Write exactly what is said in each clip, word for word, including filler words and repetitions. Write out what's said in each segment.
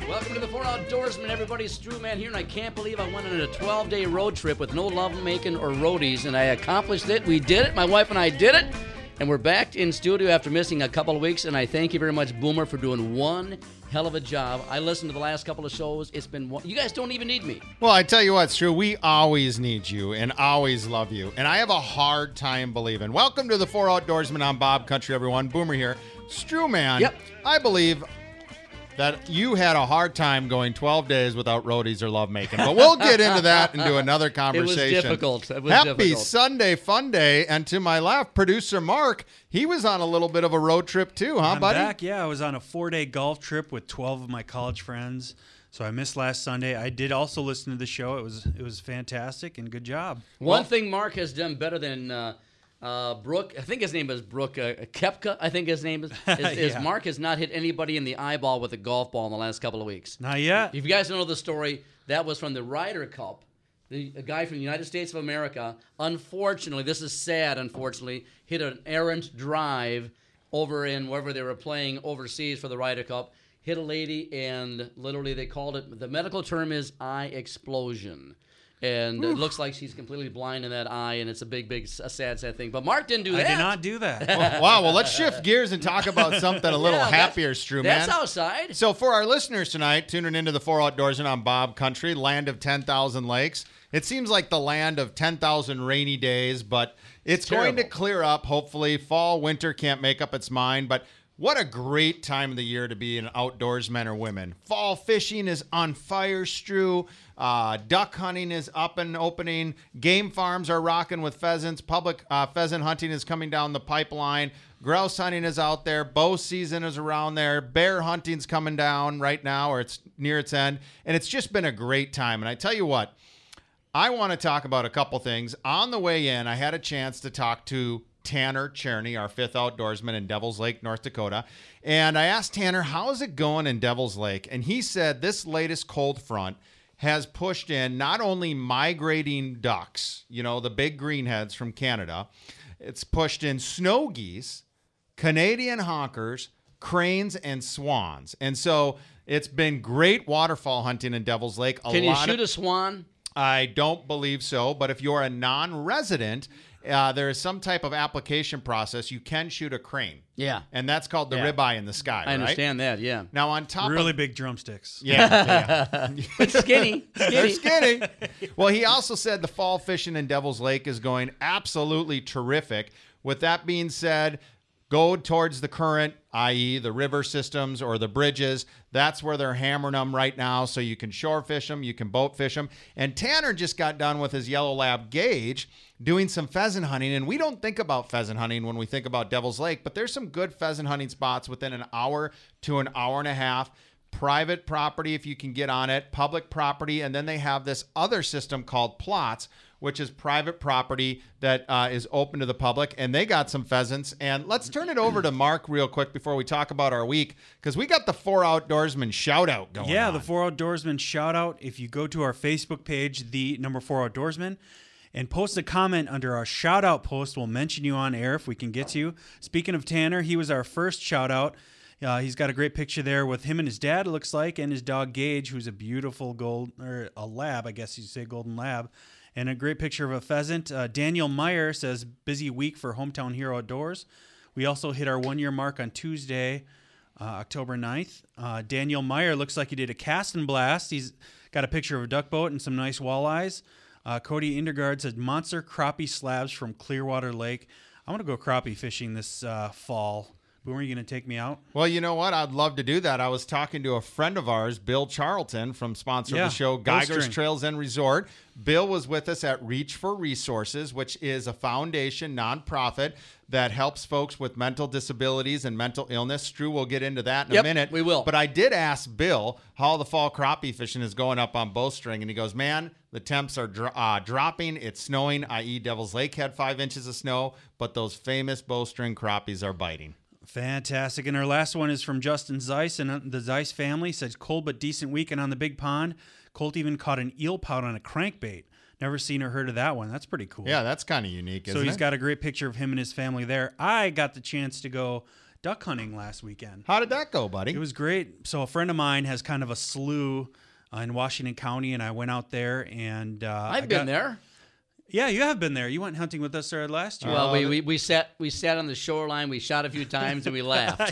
Welcome to the Four Outdoorsmen, everybody. Stu Man here, and I can't believe I went on a twelve-day road trip with no lovemaking or roadies, and I accomplished it. We did it. My wife and I did it, and we're back in studio after missing a couple of weeks, and I thank you very much, Boomer, for doing one hell of a job. I listened to the last couple of shows. It's been one. You guys don't even need me. Well, I tell you what, Stu, we always need you and always love you, and I have a hard time believing. Welcome to the Four Outdoorsmen on Bob Country, everyone. Boomer here. Stu Man, Yep. I believe that you had a hard time going twelve days without roadies or lovemaking. But we'll get into that and do another conversation. It was difficult. It was Happy difficult. Sunday fun day. And to my left, producer Mark, he was on a little bit of a road trip too, huh, I'm buddy? back. Yeah, I was on a four-day golf trip with twelve of my college friends. So I missed last Sunday. I did also listen to the show. It was it was fantastic and good job. One Well- thing Mark has done better than uh, uh, Brooke, I think his name is Brooke uh, Koepka, I think his name is, is, is Yeah. Mark has not hit anybody in the eyeball with a golf ball in the last couple of weeks. Not yet. If you guys don't know the story, that was from the Ryder Cup. The a guy from the United States of America, unfortunately, this is sad, unfortunately, hit an errant drive over in wherever they were playing overseas for the Ryder Cup, hit a lady, and literally they called it, the medical term is eye explosion. And it looks like she's completely blind in that eye, and it's a big, big, a sad, sad thing. But Mark didn't do I that. did not do that. Well, wow, well, let's shift gears and talk about something a little Yeah, that's- happier, Stu, man. That's outside. So for our listeners tonight, tuning into the Four Outdoorsmen on Bob Country, land of ten thousand lakes. It seems like the land of ten thousand rainy days, but it's going to Terrible. clear up, hopefully. Fall, winter can't make up its mind, but what a great time of the year to be an outdoorsman or women. Fall fishing is on fire, Stu. Uh, duck hunting is up and opening. Game farms are rocking with pheasants. Public uh, pheasant hunting is coming down the pipeline. Grouse hunting is out there. Bow season is around there. Bear hunting's coming down right now, or it's near its end. And it's just been a great time. And I tell you what, I want to talk about a couple things. On the way in, I had a chance to talk to Tanner Cherney, our fifth outdoorsman in Devil's Lake, North Dakota. And I asked Tanner, how's it going in Devil's Lake? And he said this latest cold front has pushed in not only migrating ducks, you know, the big greenheads from Canada, it's pushed in snow geese, Canadian honkers, cranes, and swans. And so it's been great waterfall hunting in Devil's Lake. A Can you lot shoot of- a swan? I don't believe so, but if you're a non-resident, uh, there is some type of application process. You can shoot a crane. Yeah. And that's called the Yeah. ribeye in the sky, I right? understand that, yeah. Now, on top Really of... big drumsticks. Yeah, yeah. But skinny. They're Skinny. skinny. Well, he also said the fall fishing in Devil's Lake is going absolutely terrific. With that being said, go towards the current, that is the river systems or the bridges. That's where they're hammering them right now, so you can shore fish them, you can boat fish them. And Tanner just got done with his Yellow Lab Gauge doing some pheasant hunting, and we don't think about pheasant hunting when we think about Devil's Lake, but there's some good pheasant hunting spots within an hour to an hour and a half. Private property if you can get on it, public property, and then they have this other system called plots, which is private property that uh, is open to the public, and they got some pheasants. And let's turn it over to Mark real quick before we talk about our week, because we got the Four Outdoorsmen shout-out going Yeah, on. the Four Outdoorsmen shout out. If you go to our Facebook page, the number Four Outdoorsmen, and post a comment under our shout out post, we'll mention you on air if we can get to you. Speaking of Tanner, he was our first shout out. Uh, he's got a great picture there with him and his dad, it looks like, and his dog Gage, who's a beautiful gold, or a lab, I guess you'd say golden lab, and a great picture of a pheasant. Uh, Daniel Meyer says, busy week for Hometown Hero Outdoors. We also hit our one-year mark on Tuesday, uh, October ninth. Uh, Daniel Meyer looks like he did a cast and blast. He's got a picture of a duck boat and some nice walleyes. Uh, Cody Indergaard said, monster crappie slabs from Clearwater Lake. I'm going to go crappie fishing this uh, fall. Boomer, are you going to take me out? Well, you know what? I'd love to do that. I was talking to a friend of ours, Bill Charlton, from sponsor Yeah, of the show, Geiger's Bowstring. Trails and Resort. Bill was with us at Reach for Resources, which is a foundation nonprofit that helps folks with mental disabilities and mental illness. Stu will get into that in Yep, a minute. we will. But I did ask Bill how the fall crappie fishing is going up on Bowstring, and he goes, man, the temps are dro- uh, dropping. It's snowing, that is. Devil's Lake had five inches of snow, but those famous Bowstring crappies are biting. Fantastic. And our last one is from Justin Zeiss and the Zeiss family. Says, cold but decent weekend on the big pond. Colt even caught an eel pout on a crankbait. Never seen or heard of that one. That's pretty cool. Yeah, that's kind of unique, isn't So he's it? got a great picture of him and his family there. I got the chance to go duck hunting last weekend. How did that go, buddy? It was great. So a friend of mine has kind of a slough uh, in Washington County, and I went out there and uh, I've I been got, there. Yeah, you have been there. You went hunting with us there last year. Well, we, we we sat we sat on the shoreline. We shot a few times and we laughed.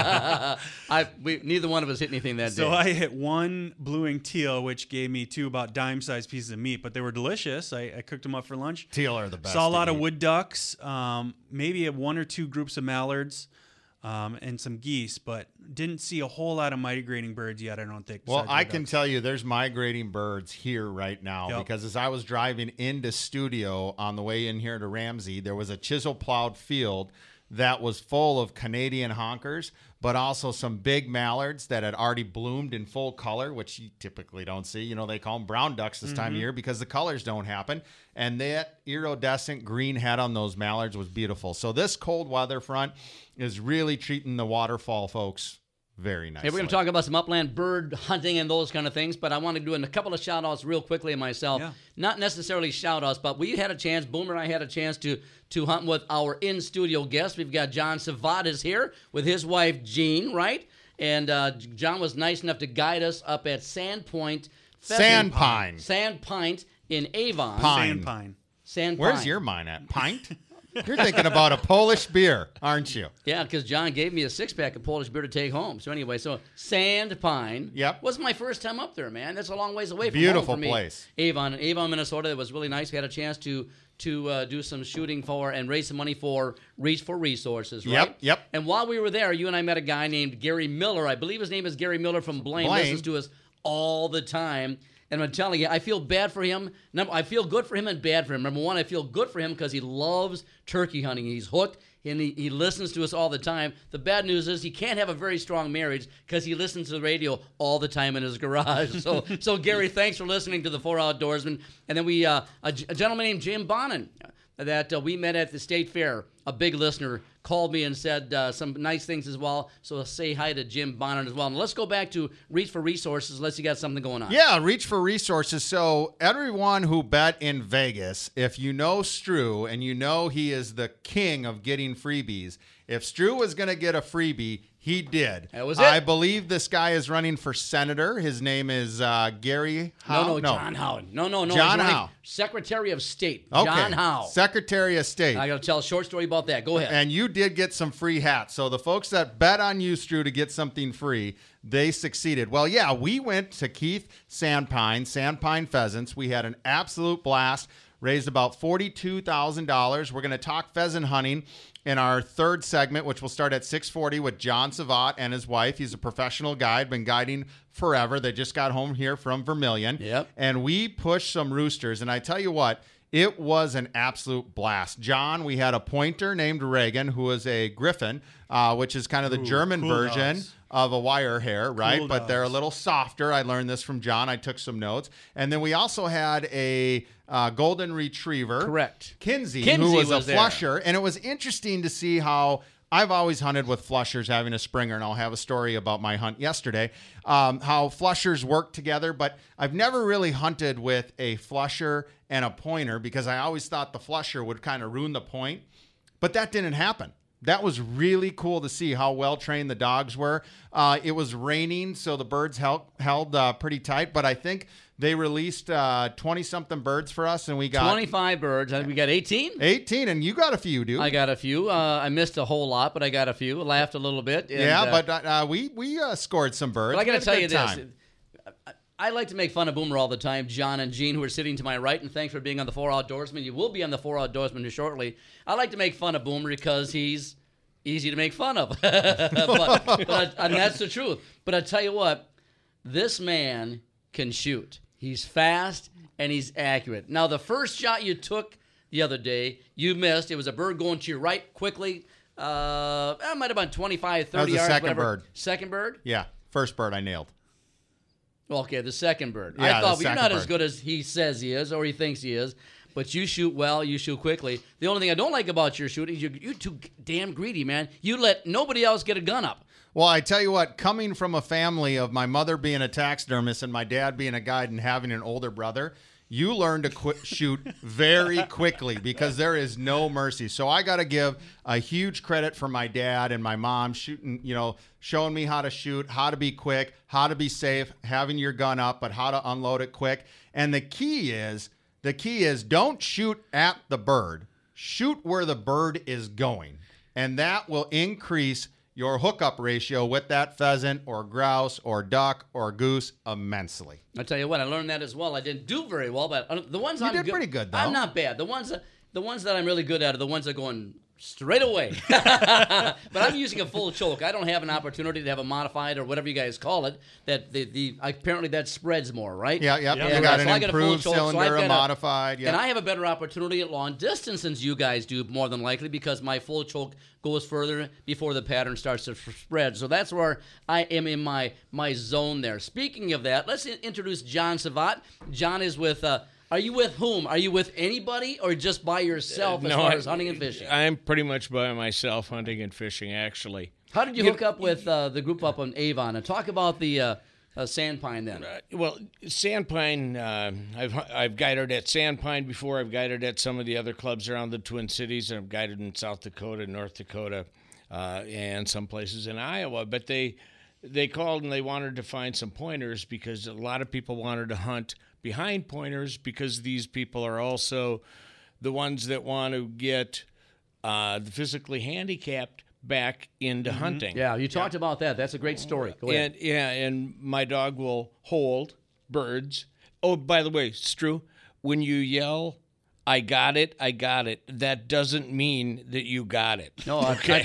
I we neither one of us hit anything that So day. I hit one blue-winged teal, which gave me two about dime-sized pieces of meat, but they were delicious. I, I cooked them up for lunch. Teal are the best. Saw a to lot of eat. wood ducks, um, maybe a one or two groups of mallards, um, and some geese, but didn't see a whole lot of migrating birds yet, I don't think. Well, besides I wood can ducks. tell you there's migrating birds here right now Yep. because as I was driving into studio on the way in here to Ramsey, there was a chisel plowed field that was full of Canadian honkers, but also some big mallards that had already bloomed in full color, which you typically don't see. You know, they call them brown ducks this time of year because the colors don't happen. And that iridescent green head on those mallards was beautiful. So this cold weather front is really treating the waterfall folks very nicely. Hey, we're going to talk about some upland bird hunting and those kind of things, but I want to do a couple of shout-outs real quickly myself. Yeah. Not necessarily shout-outs, but we had a chance, Boomer and I had a chance to to hunt with our in-studio guest. We've got John Savadas here with his wife, Jean, right? And uh, John was nice enough to guide us up at Sandpoint. Pheasant- Sandpine. Sandpint in Avon. Pine. Sandpine. Sandpine. Where's your mind at? Pint? You're thinking about a Polish beer, aren't you? Yeah, because John gave me a six-pack of Polish beer to take home. So anyway, so Sandpine Yep. was my first time up there, man. That's a long ways away from Beautiful home for me. place. Avon, Avon, Minnesota. That was really nice. We had a chance to to uh, do some shooting for and raise some money for Reach for Resources, right? Yep, yep. And while we were there, you and I met a guy named Gary Miller. I believe his name is Gary Miller from Blaine. Blaine. Listens to us all the time. And I'm telling you, I feel bad for him. Number, I feel good for him and bad for him. Number one, I feel good for him because he loves turkey hunting. He's hooked, and he, he listens to us all the time. The bad news is he can't have a very strong marriage because he listens to the radio all the time in his garage. So, so Gary, thanks for listening to the Four Outdoorsmen. And then we, uh, a, a gentleman named Jim Bonin that uh, we met at the State Fair, a big listener, called me and said uh, some nice things as well. So say hi to Jim Bonner as well. And let's go back to Reach for Resources unless you got something going on. Yeah, Reach for Resources. So everyone who bet in Vegas, if you know Stru and you know he is the king of getting freebies, if Stru was going to get a freebie, he did. That was it. I believe this guy is running for senator. His name is uh, Gary Howe. No, no, John Howe. No, no, no. John he's running Howe. Secretary of State. Okay. John Howe. Secretary of State. I got to tell a short story about that. Go ahead. And you did get some free hats. So the folks that bet on you, Stru, to get something free, they succeeded. Well, yeah, we went to Keith Sandpine, Sandpine Pheasants. We had an absolute blast, raised about forty-two thousand dollars. We're going to talk pheasant hunting in our third segment, which will start at six forty with John Savat and his wife. He's a professional guide, been guiding forever. They just got home here from Vermilion. Yep. And we pushed some roosters. And I tell you what, it was an absolute blast. John, we had a pointer named Reagan, who was a griffin, uh, which is kind of the Ooh, German cool version dogs. of a wire hair, right? Cool but they're a dogs. little softer. I learned this from John. I took some notes. And then we also had a uh, golden retriever. Correct. Kinsey, Kinsey who was, was a there. flusher. And it was interesting to see how I've always hunted with flushers having a Springer, and I'll have a story about my hunt yesterday, um, how flushers work together. But I've never really hunted with a flusher and a pointer because I always thought the flusher would kind of ruin the point. But that didn't happen. That was really cool to see how well trained the dogs were. Uh, it was raining, so the birds held, held uh, pretty tight. But I think they released uh, twenty-something birds for us, and we got twenty-five birds. I think we got eighteen. eighteen, and you got a few, dude. I got a few. Uh, I missed a whole lot, but I got a few. Laughed a little bit. And, yeah, uh, but uh, we we uh, scored some birds. But I got We to had tell a you good this. time. I- I like to make fun of Boomer all the time, John and Gene, who are sitting to my right, and thanks for being on the Four Outdoorsmen. You will be on the Four Outdoorsmen shortly. I like to make fun of Boomer because he's easy to make fun of. but, but I, and that's the truth. But I tell you what, this man can shoot. He's fast and he's accurate. Now, the first shot you took the other day, you missed. It was a bird going to your right quickly. Uh, it might have been twenty-five, thirty That was the yards. second whatever. bird. Second bird? Yeah, first bird I nailed. Okay, the second bird. Yeah, I the thought well, you're second not as bird. good as he says he is or he thinks he is, but you shoot well, you shoot quickly. The only thing I don't like about your shooting is you're, you're too damn greedy, man. You let nobody else get a gun up. Well, I tell you what, coming from a family of my mother being a taxidermist and my dad being a guide and having an older brother, you learn to quit, shoot very quickly because there is no mercy. So I got to give a huge credit for my dad and my mom shooting, you know, showing me how to shoot, how to be quick, how to be safe, having your gun up, but how to unload it quick. And the key is, the key is don't shoot at the bird. Shoot where the bird is going. And that will increase your hookup ratio with that pheasant or grouse or duck or goose immensely. I'll tell you what, I learned that as well. I didn't do very well, but the ones You I'm did good, pretty good, though. I'm not bad. The ones that the ones that I'm really good at are the ones that are going straight away. But I'm using a full choke. I don't have an opportunity to have a modified or whatever you guys call it. That the, the apparently that spreads more, right? Yeah, yeah. Yeah. You got so an I got a full improved choke, so I've cylinder, got a a- modified. Yeah. And I have a better opportunity at long distance than you guys do, more than likely, because my full choke goes further before the pattern starts to f- spread. So that's where I am in my my zone there. Speaking of that, let's in- introduce John Savat. John is with. Uh, are you with whom? Are you with anybody or just by yourself as No, far I- as hunting and fishing? I'm pretty much by myself hunting and fishing, actually. How did you You hook up with uh, the group up on Avon? And talk about the uh, uh, Sandpine then. Uh, well, Sandpine, uh, I've I've guided at Sandpine before. I've guided at some of the other clubs around the Twin Cities. I've guided in South Dakota, North Dakota, uh, and some places in Iowa. But they they called and they wanted to find some pointers because a lot of people wanted to hunt behind pointers because these people are also the ones that want to get uh, the physically handicapped back into hunting. Yeah, you talked about that. That's a great story. Go ahead. And yeah, and my dog will hold birds. Oh, by the way, Stu, when you yell, "I got it, I got it," that doesn't mean that you got it. No, I, I, I've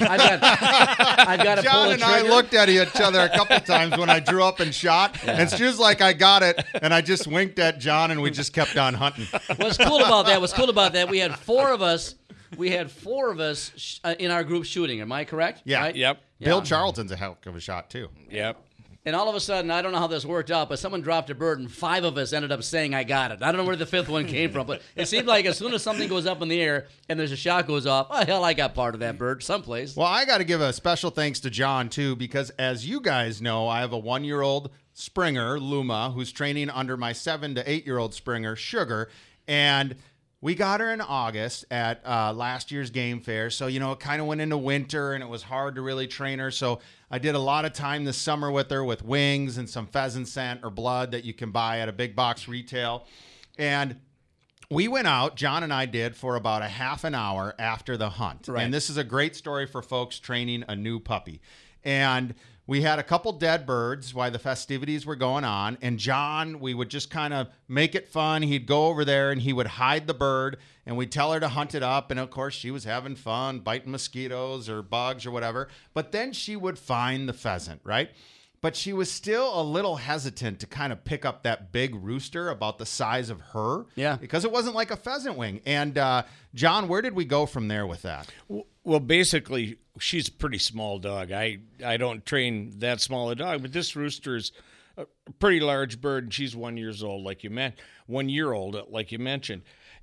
got, I've got to pull John the and I trigger. looked at each other a couple times when I drew up and shot, and Stu's like, I got it, and I just winked at John, and we just kept on hunting. What's cool about that? What's cool about that? We had four of us. We had four of us sh- uh, in our group shooting. Am I correct? Yeah. Right? Yep, Bill Yeah. Charlton's a heck of a shot, too. yep. And all of a sudden, I don't know how this worked out, but someone dropped a bird, and five of us ended up saying, "I got it." I don't know where the fifth one came from, but it seemed like as soon as something goes up in the air and there's a shot goes off, oh hell, I got part of that bird someplace. Well, I got to give a special thanks to John, too, because as you guys know, I have a one-year-old Springer, Luma, who's training under my seven to eight-year-old Springer, Sugar, and we got her in August at uh, last year's game fair. So, you know, it kind of went into winter and it was hard to really train her. So I did a lot of time this summer with her with wings and some pheasant scent or blood that you can buy at a big box retail. And we went out, John and I did, for about a half an hour after the hunt. Right. And this is a great story for folks training a new puppy. And we had a couple dead birds while the festivities were going on. And John, we would just kind of make it fun. He'd go over there and he would hide the bird and we'd tell her to hunt it up. And of course, she was having fun, biting mosquitoes or bugs or whatever. But then she would find the pheasant, right? But she was still a little hesitant to kind of pick up that big rooster about the size of her. Yeah. Because it wasn't like a pheasant wing. And uh, John, where did we go from there with that? Well, basically, she's a pretty small dog. I, I don't train that small a dog, but this rooster's a pretty large bird, and she's one years old, like you meant, one year old, like you mentioned.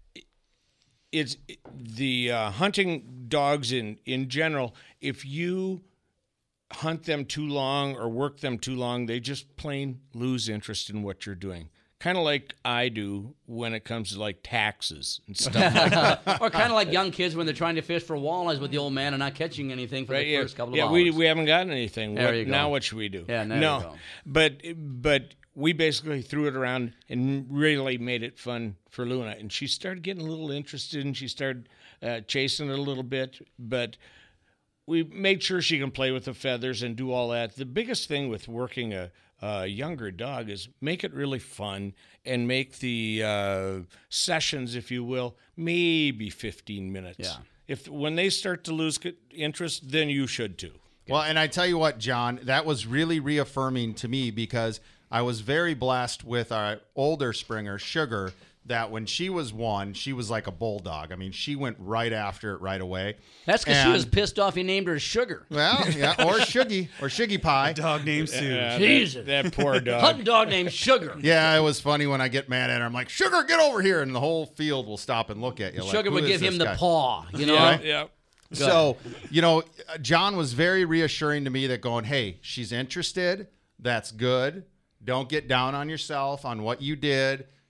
It's the uh, hunting dogs in in general. If you hunt them too long or work them too long, they just plain lose interest in what you're doing. Kind of like I do when it comes to like taxes and stuff like that. Or kind of like young kids when they're trying to fish for walleyes with the old man and not catching anything for Right, the yeah, first couple of yeah, hours. we we haven't gotten anything. There What- you go. Now what should we do? Yeah, there no, you go. but but we basically threw it around and really made it fun for Luna, and she started getting a little interested, and she started uh, chasing it a little bit, but we made sure she can play with the feathers and do all that. The biggest thing with working a, a younger dog is make it really fun and make the uh, sessions, if you will, maybe fifteen minutes. Yeah. If when they start to lose c- interest, then you should too. Well, and I tell you what, John, that was really reaffirming to me because I was very blessed with our older Springer, Sugar, that when she was one, she was like a bulldog. I mean, she went right after it right away. That's because she And- was pissed off he named her Sugar. Well, yeah, or Shuggy, or Shuggy Pie. Dog named Sue. Uh, Jesus. That, that poor dog. Hunting dog named Sugar. Yeah, it was funny when I get mad at her. I'm like, Sugar, get over here. And the whole field will stop and look at you. Like, Sugar who would is give this him the guy? paw, you know? Yeah, yeah. So, you know, John was very reassuring to me that going, hey, she's interested. That's good. Don't get down on yourself on what you did.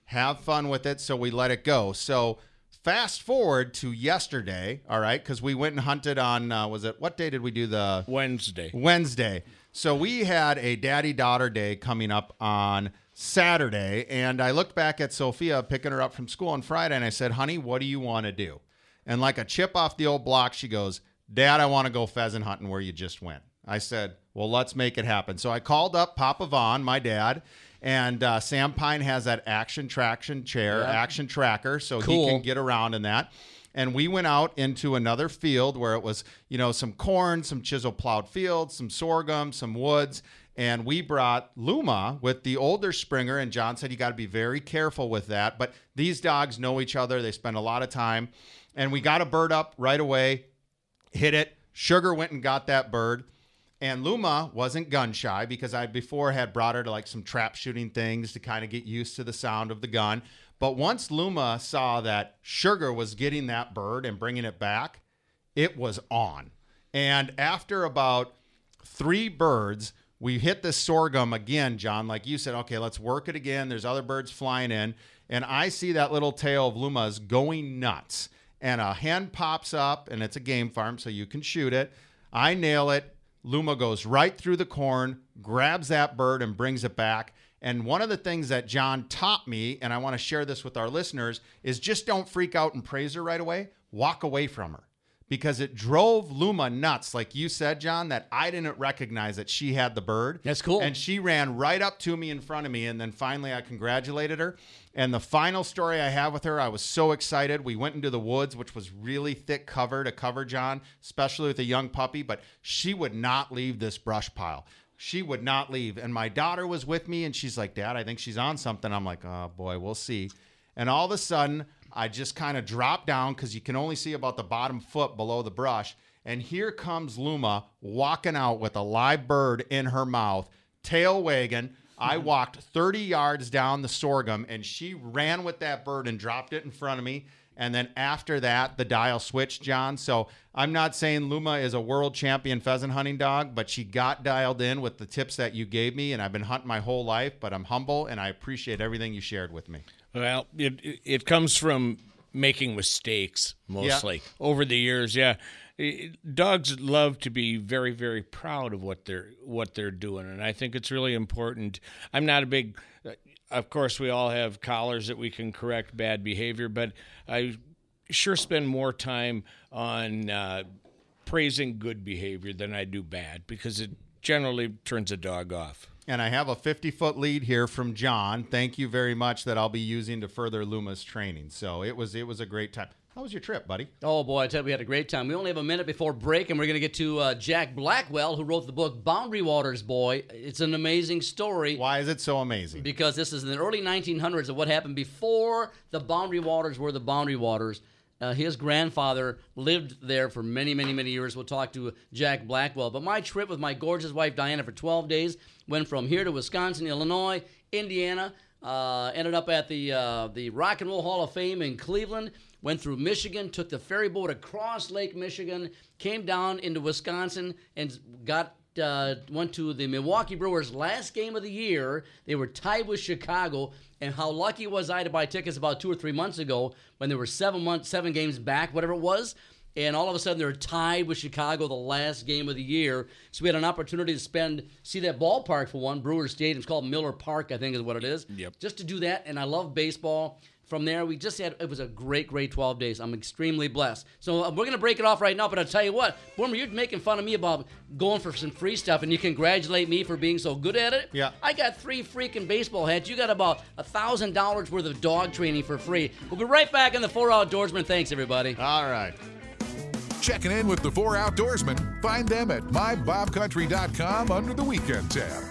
have fun with it. So we let it go. So fast forward to yesterday, all right, because we went and hunted on, uh, was it, what day did we do the? Wednesday. Wednesday. So we had a daddy-daughter day coming up on Saturday, and I looked back at Sophia picking her up from school on Friday, and I said, honey, what do you want to do? And like a chip off the old block, she goes, Dad, I want to go pheasant hunting where you just went. I said, well, let's make it happen. So I called up Papa Vaughn, my dad, and uh, Sam Pine has that action traction chair, Yeah. action tracker, so Cool. he can get around in that. And we went out into another field where it was, you know, some corn, some chisel plowed fields, some sorghum, some woods. And we brought Luma with the older Springer. And John said, you got to be very careful with that. But these dogs know each other. They spend a lot of time. And we got a bird up right away, hit it. Sugar went and got that bird. And Luma wasn't gun shy because I before had brought her to like some trap shooting things to kind of get used to the sound of the gun. But once Luma saw that Sugar was getting that bird and bringing it back, it was on. And after about three birds, we hit the sorghum again, John. Like you said, okay, let's work it again. There's other birds flying in. And I see that little tail of Luma's going nuts. And a hen pops up, and it's a game farm, so you can shoot it. I nail it. Luma goes right through the corn, grabs that bird, and brings it back. And one of the things that John taught me, and I want to share this with our listeners, is just don't freak out and praise her right away. Walk away from her. Because it drove Luma nuts, like you said, John, that I didn't recognize that she had the bird. That's cool. And she ran right up to me in front of me, and then finally I congratulated her. And the final story I have with her, I was so excited. We went into the woods, which was really thick cover to cover, John, especially with a young puppy, but she would not leave this brush pile. She would not leave. And my daughter was with me, and she's like, Dad, I think she's on something. I'm like, oh, boy, we'll see. And all of a sudden, I just kind of dropped down because you can only see about the bottom foot below the brush. And here comes Luma walking out with a live bird in her mouth, tail wagging. I walked thirty yards down the sorghum, and she ran with that bird and dropped it in front of me. And then after that, the dial switched, John. So I'm not saying Luma is a world champion pheasant hunting dog, but she got dialed in with the tips that you gave me, and I've been hunting my whole life, but I'm humble, and I appreciate everything you shared with me. Well, it it comes from making mistakes mostly Yeah. over the years. Yeah, It- dogs love to be very, very proud of what they're what they're doing, and I think it's really important. I'm not a big, of course, we all have collars that we can correct bad behavior, but I sure spend more time on uh, praising good behavior than I do bad because it generally turns a dog off. And I have a fifty-foot lead here from John. Thank you very much that I'll be using to further Luma's training. So it was it was a great time. How was your trip, buddy? Oh, boy, I tell you, we had a great time. We only have a minute before break, and we're going to get to uh, Jack Blackwell, who wrote the book Boundary Waters Boy. It's an amazing story. Why is it so amazing? Because this is in the early nineteen hundreds of what happened before the Boundary Waters were the Boundary Waters. Uh, his grandfather lived there for many, many, many years. We'll talk to Jack Blackwell. But my trip with my gorgeous wife, Diana, for twelve days, went from here to Wisconsin, Illinois, Indiana, uh, ended up at the uh, the Rock and Roll Hall of Fame in Cleveland, went through Michigan, took the ferry boat across Lake Michigan, came down into Wisconsin, and got uh, went to the Milwaukee Brewers' last game of the year. They were tied with Chicago. And how lucky was I to buy tickets about two or three months ago when they were seven months, seven games back, whatever it was. And all of a sudden they're tied with Chicago the last game of the year. So we had an opportunity to spend, see that ballpark for one, Brewers Stadium. It's called Miller Park, I think is what it is. Yep. Just to do that. And I love baseball. From there, we just had, it was a great, great twelve days. I'm extremely blessed. So uh, we're going to break it off right now, but I'll tell you what, Boomer, you're making fun of me about going for some free stuff, and you congratulate me for being so good at it. Yeah. I got three freaking baseball hats. You got about one thousand dollars worth of dog training for free. We'll be right back on the Four Outdoorsmen. Thanks, everybody. All right. Checking in with the Four Outdoorsmen. Find them at my bob country dot com under the Weekend tab.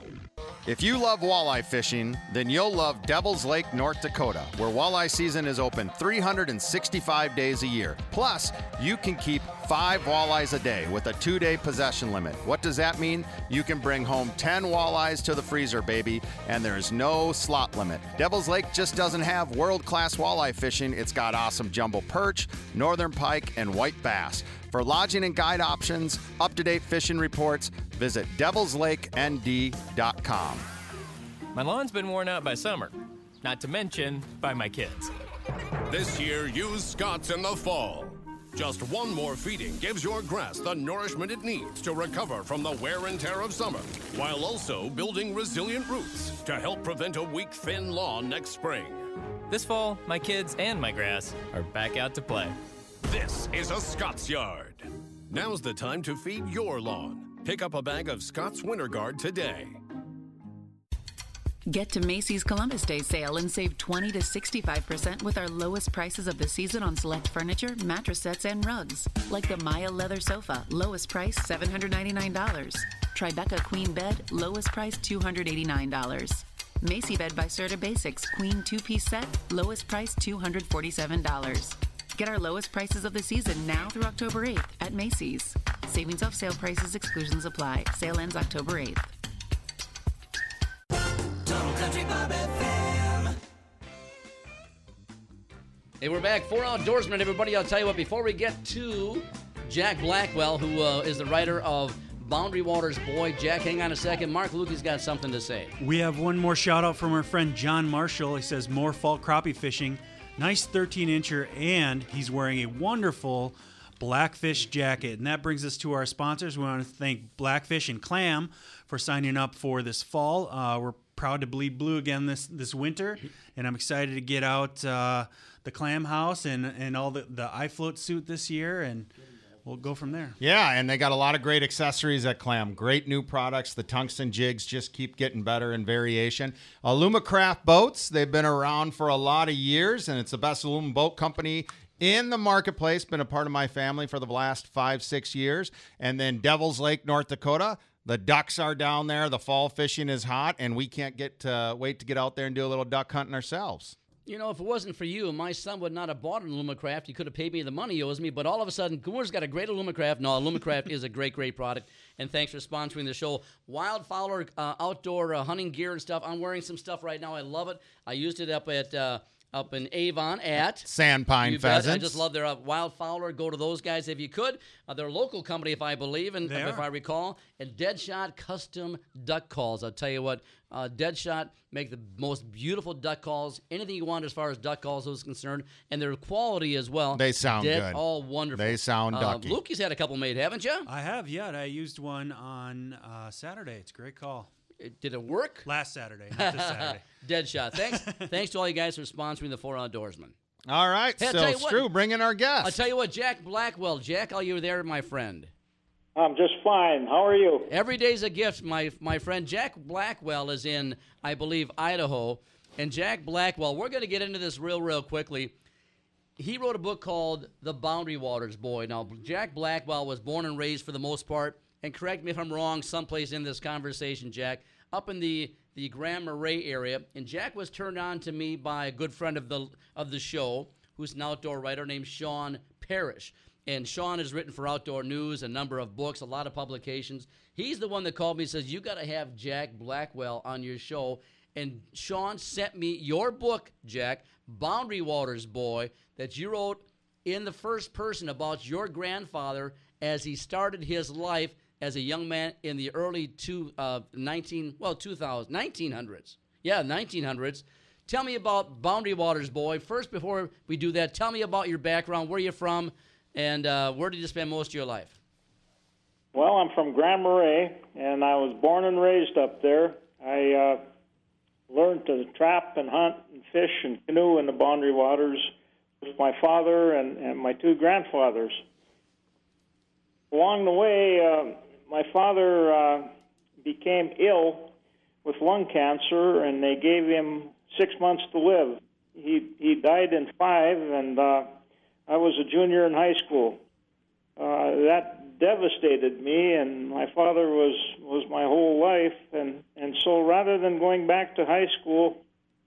If you love walleye fishing, then you'll love Devil's Lake, North Dakota, where walleye season is open three hundred sixty-five days a year. Plus, you can keep five walleyes a day with a two-day possession limit. What does that mean? You can bring home ten walleyes to the freezer, baby, and there's no slot limit. Devil's Lake just doesn't have world-class walleye fishing. It's got awesome jumbo perch, northern pike, and white bass. For lodging and guide options, up-to-date fishing reports, visit devils lake n d dot com. My lawn's been worn out by summer. not to mention by my kids. This year, use Scott's in the fall. Just one more feeding gives your grass the nourishment it needs to recover from the wear and tear of summer, while also building resilient roots to help prevent a weak, thin lawn next spring. This fall, my kids and my grass are back out to play. This is a Scott's Yard. Now's the time to feed your lawn. Pick up a bag of Scott's Winter Guard today. Get to Macy's Columbus Day sale and save twenty to sixty-five percent with our lowest prices of the season on select furniture, mattress sets, and rugs. Like the Maya leather sofa, lowest price seven hundred ninety-nine dollars. Tribeca queen bed, lowest price two hundred eighty-nine dollars. Macy Bed by Serta Basics queen two-piece set, lowest price two hundred forty-seven dollars. Get our lowest prices of the season now through October eighth at Macy's. Savings off sale prices, exclusions apply. Sale ends October eighth. Hey, we're back. Four Outdoorsmen, everybody. I'll tell you what, before we get to Jack Blackwell, who uh, is the writer of Boundary Waters Boy. Jack, hang on a second. Mark Lukey's got something to say. We have one more shout out from our friend John Marshall. He says, more fall crappie fishing. Nice thirteen incher, and he's wearing a wonderful Blackfish jacket. And that brings us to our sponsors. We want to thank Blackfish and Clam for signing up for this fall. Uh, we're proud to bleed blue again this, this winter, and I'm excited to get out uh, the Clam House and, and all the, the iFloat suit this year, and we'll go from there. Yeah, and they got a lot of great accessories at Clam. Great new products. The tungsten jigs just keep getting better in variation. Alumacraft boats, they've been around for a lot of years, and it's the best aluminum boat company in the marketplace. Been a part of my family for the last five, six years. And then Devil's Lake, North Dakota. The ducks are down there. The fall fishing is hot, and we can't get to wait to get out there and do a little duck hunting ourselves. You know, if it wasn't for you, my son would not have bought an Alumacraft. He could have paid me the money he owes me, but all of a sudden, Goomers got a great Alumacraft. No, Alumacraft is a great, great product, and thanks for sponsoring the show. Wildfowler uh, outdoor uh, hunting gear and stuff. I'm wearing some stuff right now. I love it. I used it up at uh, up in Avon at Sandpine Pheasants. I just love their uh, Wildfowler. Go to those guys if you could. Uh, they're a local company, if I believe, and if I recall. And Deadshot Custom Duck Calls. I'll tell you what, uh, Deadshot make the most beautiful duck calls. Anything you want as far as duck calls is concerned, and their quality as well. They sound Dead, good. All wonderful. They sound ducky. Uh, Lukey's had a couple made, haven't you? I have, yeah. I used one on uh, Saturday. It's a great call. It, did it work? Last Saturday, not this Saturday. Deadshot. Thanks, thanks to all you guys for sponsoring the Four Outdoorsmen. All right, Hey, I'll so tell you what. Stu, bring in our guest. I'll tell you what, Jack Blackwell. Jack, are you there, my friend? I'm just fine. How are you? Every day's a gift, my my friend. Jack Blackwell is in, I believe, Idaho. And Jack Blackwell, we're going to get into this real, real quickly. He wrote a book called The Boundary Waters Boy. Now, Jack Blackwell was born and raised, for the most part, and correct me if I'm wrong, someplace in this conversation, Jack, up in the, the Grand Marais area. And Jack was turned on to me by a good friend of the of the show, who's an outdoor writer named Sean Parrish. And Sean has written for Outdoor News, a number of books, a lot of publications. He's the one that called me and says, you got to have Jack Blackwell on your show. And Sean sent me your book, Jack, Boundary Waters Boy, that you wrote in the first person about your grandfather as he started his life as a young man in the early two, uh, nineteen, well, two thousand, nineteen hundreds. Yeah, nineteen hundreds. Tell me about Boundary Waters Boy. First, before we do that, tell me about your background, where you're from, and uh, where did you spend most of your life? Well, I'm from Grand Marais, and I was born and raised up there. I uh, learned to trap and hunt and fish and canoe in the Boundary Waters with my father and, and my two grandfathers. Along the way, uh, my father uh, became ill with lung cancer, and they gave him six months to live. He he died in five, and uh, I was a junior in high school. Uh, that devastated me, and my father was, was my whole life. And, and so rather than going back to high school,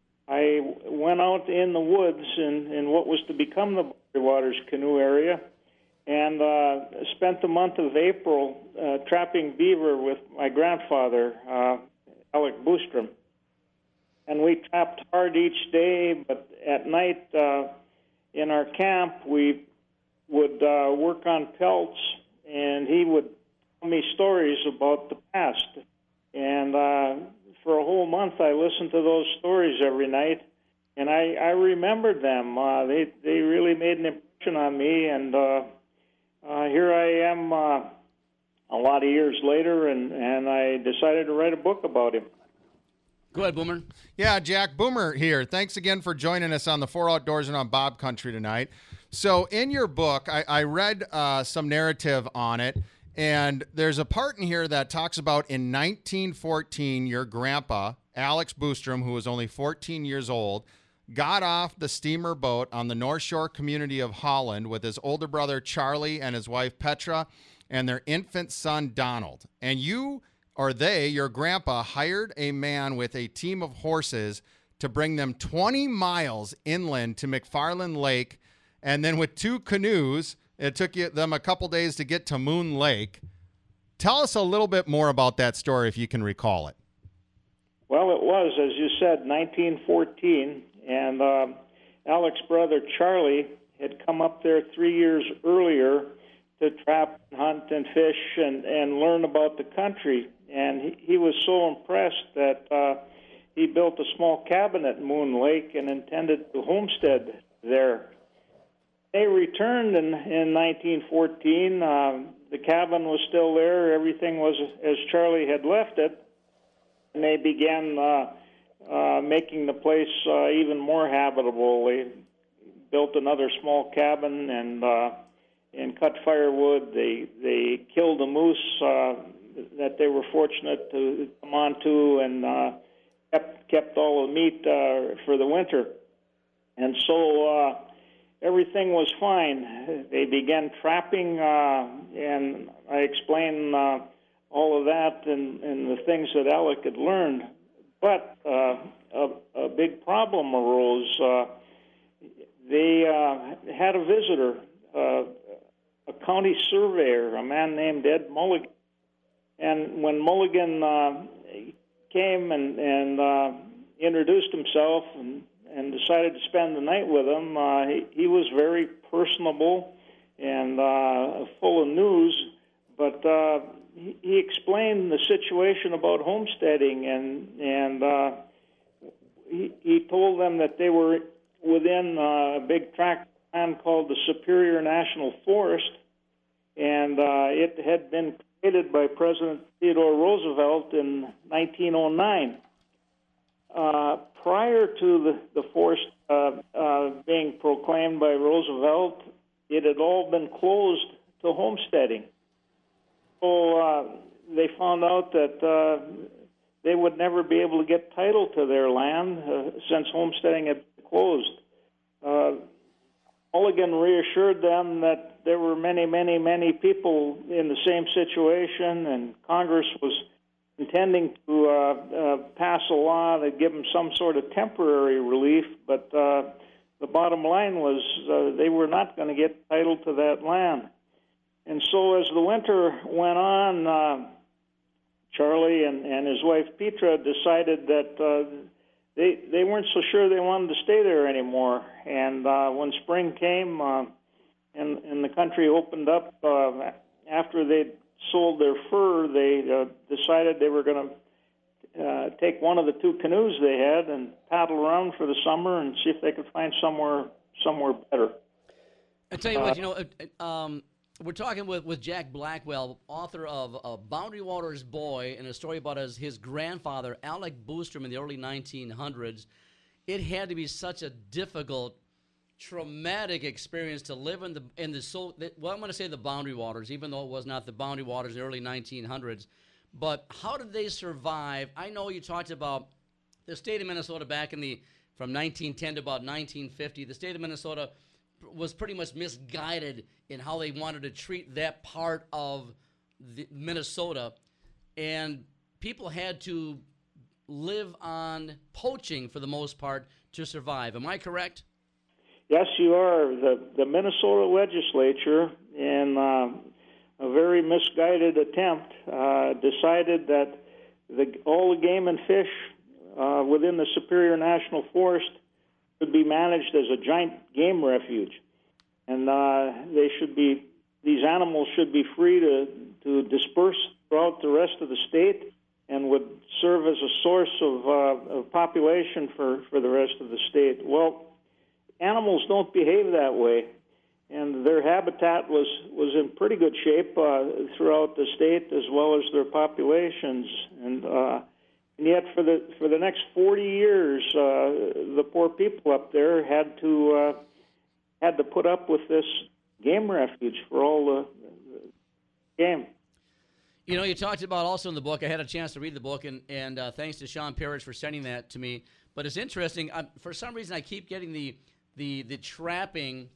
I went out in the woods in, in what was to become the Boundary Waters canoe area, and uh, spent the month of April uh, trapping beaver with my grandfather, uh, Alec Boostrom. And we trapped hard each day, but at night uh, in our camp, we would uh, work on pelts, and he would tell me stories about the past. And uh, for a whole month, I listened to those stories every night, and I, I remembered them. Uh, they they really made an impression on me, and uh, uh, here I am uh, a lot of years later, and, and I decided to write a book about him. Go ahead, Boomer. Yeah, Jack, Boomer here. Thanks again for joining us on the Four Outdoors and on Bob Country tonight. So in your book, I, I read uh, some narrative on it, and there's a part in here that talks about in nineteen fourteen, your grandpa, Alex Boostrom, who was only fourteen years old, got off the steamer boat on the North Shore community of Holland with his older brother Charlie and his wife Petra and their infant son Donald. And you, or they, your grandpa, hired a man with a team of horses to bring them twenty miles inland to McFarland Lake, and then with two canoes, it took you, them a couple days to get to Moon Lake. Tell us a little bit more about that story if you can recall it. Well, it was, as you said, nineteen fourteen, and uh, Alex's brother Charlie had come up there three years earlier to trap, hunt, and fish and, and learn about the country. And he, he was so impressed that uh, he built a small cabin at Moon Lake and intended to homestead there. They returned in, in nineteen fourteen. Uh, the cabin was still there. Everything was as Charlie had left it. And they began uh, uh, making the place uh, even more habitable. They built another small cabin and uh, and cut firewood. They they killed a moose uh, that they were fortunate to come onto, and uh, kept kept all the meat uh, for the winter. And so uh, everything was fine. They began trapping, uh, and I explained uh, all of that and, and the things that Alec had learned. But uh, a, a big problem arose. Uh, they uh, had a visitor, uh, a county surveyor, a man named Ed Mulligan. And when Mulligan uh, came and, and uh, introduced himself and, and decided to spend the night with him, uh, he, he was very personable and uh, full of news, but uh, he, he explained the situation about homesteading, and, and uh, he, he told them that they were within uh, a big tract of land called the Superior National Forest, and uh, it had been created by President Theodore Roosevelt in nineteen oh nine. Uh, prior to the, the forest uh, uh, being proclaimed by Roosevelt, it had all been closed to homesteading. So uh, they found out that uh, they would never be able to get title to their land uh, since homesteading had been closed. Uh, Mulligan reassured them that there were many, many, many people in the same situation, and Congress was intending to uh, uh, pass a law that give them some sort of temporary relief, but uh, the bottom line was uh, they were not going to get title to that land. And so as the winter went on, uh, Charlie and, and his wife Petra decided that uh, they they weren't so sure they wanted to stay there anymore. And uh, when spring came uh, and, and the country opened up, uh, after they'd sold their fur, they uh, decided they were going to uh, take one of the two canoes they had and paddle around for the summer and see if they could find somewhere somewhere better. I tell you uh, what, you know, uh, um, we're talking with, with Jack Blackwell, author of uh, Boundary Waters Boy, and a story about his, his grandfather, Alec Boostrom, in the early nineteen hundreds. It had to be such a difficult, traumatic experience to live in the in the so. Well, I'm going to say the Boundary Waters, even though it was not the Boundary Waters in the early nineteen hundreds. But how did they survive? I know you talked about the state of Minnesota back in the from nineteen ten to about nineteen fifty. The state of Minnesota was pretty much misguided in how they wanted to treat that part of the Minnesota, and people had to live on poaching for the most part to survive. Am I correct? Yes, you are. The, the Minnesota legislature, in uh, a very misguided attempt, uh, decided that the, all the game and fish uh, within the Superior National Forest could be managed as a giant game refuge, and uh, they should be these animals should be free to to disperse throughout the rest of the state, and would serve as a source of, uh, of population for, for the rest of the state. Well, animals don't behave that way, and their habitat was, was in pretty good shape uh, throughout the state, as well as their populations. And, uh, and yet, for the for the next forty years, uh, the poor people up there had to uh, had to put up with this game refuge for all the, the game. You know, you talked about also in the book, I had a chance to read the book, and, and uh, thanks to Sean Parrish for sending that to me. But it's interesting. I'm, for some reason, I keep getting the the, the trapping.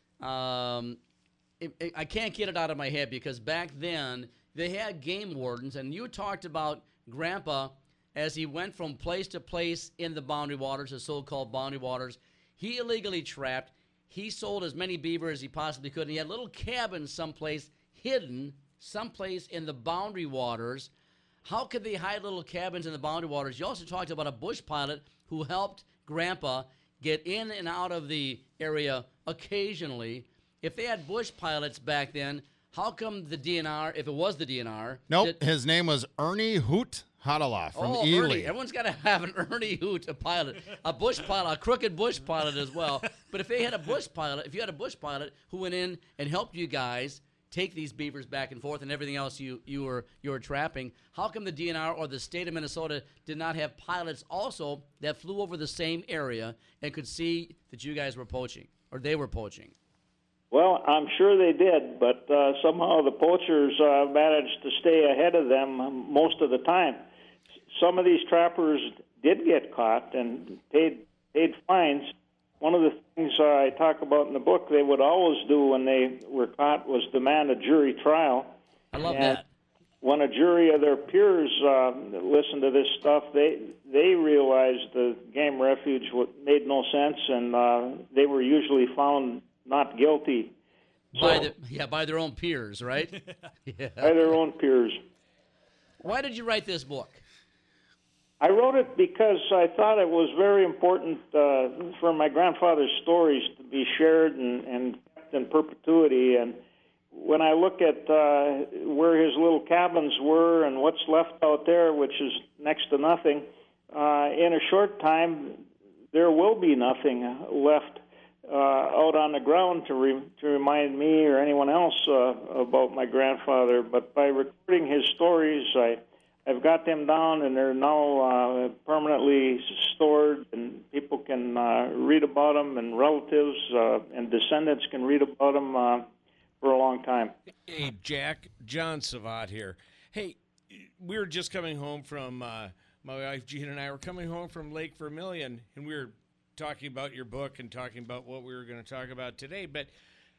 Um, it, it, I can't get it out of my head because back then they had game wardens, and you talked about Grandpa as he went from place to place in the boundary waters, the so-called boundary waters. He illegally trapped. He sold as many beaver as he possibly could, and he had little cabins someplace hidden someplace in the boundary waters. How could they hide little cabins in the boundary waters? You also talked about a bush pilot who helped Grandpa get in and out of the area occasionally. If they had bush pilots back then, how come the D N R, if it was the D N R... Nope, did, his name was Ernie Hoot Hadala from oh, Ely. Ernie. Everyone's got to have an Ernie Hoot, a pilot, a bush pilot, a crooked bush pilot as well. But if they had a bush pilot, if you had a bush pilot who went in and helped you guys take these beavers back and forth and everything else you, you were you were trapping, how come the D N R or the state of Minnesota did not have pilots also that flew over the same area and could see that you guys were poaching, or they were poaching? Well, I'm sure they did, but uh, somehow the poachers uh, managed to stay ahead of them most of the time. Some of these trappers did get caught and paid paid fines. One of the things uh, I talk about in the book they would always do when they were caught was demand a jury trial. I love and that. When a jury of their peers uh, listened to this stuff, they they realized the game refuge made no sense, and uh, they were usually found not guilty. By So- the, yeah, by their own peers, right? Yeah. by their own peers. Why did you write this book? I wrote it because I thought it was very important uh, for my grandfather's stories to be shared and, and kept in perpetuity. And when I look at uh, where his little cabins were and what's left out there, which is next to nothing, uh, in a short time there will be nothing left uh, out on the ground to, re- to remind me or anyone else uh, about my grandfather. But by recording his stories, I I've got them down, and they're now uh, permanently stored, and people can uh, read about them, and relatives uh, and descendants can read about them uh, for a long time. Hey, Jack, John Savat here. Hey, we were just coming home from, uh, my wife Jean and I were coming home from Lake Vermilion, and we were talking about your book and talking about what we were going to talk about today. But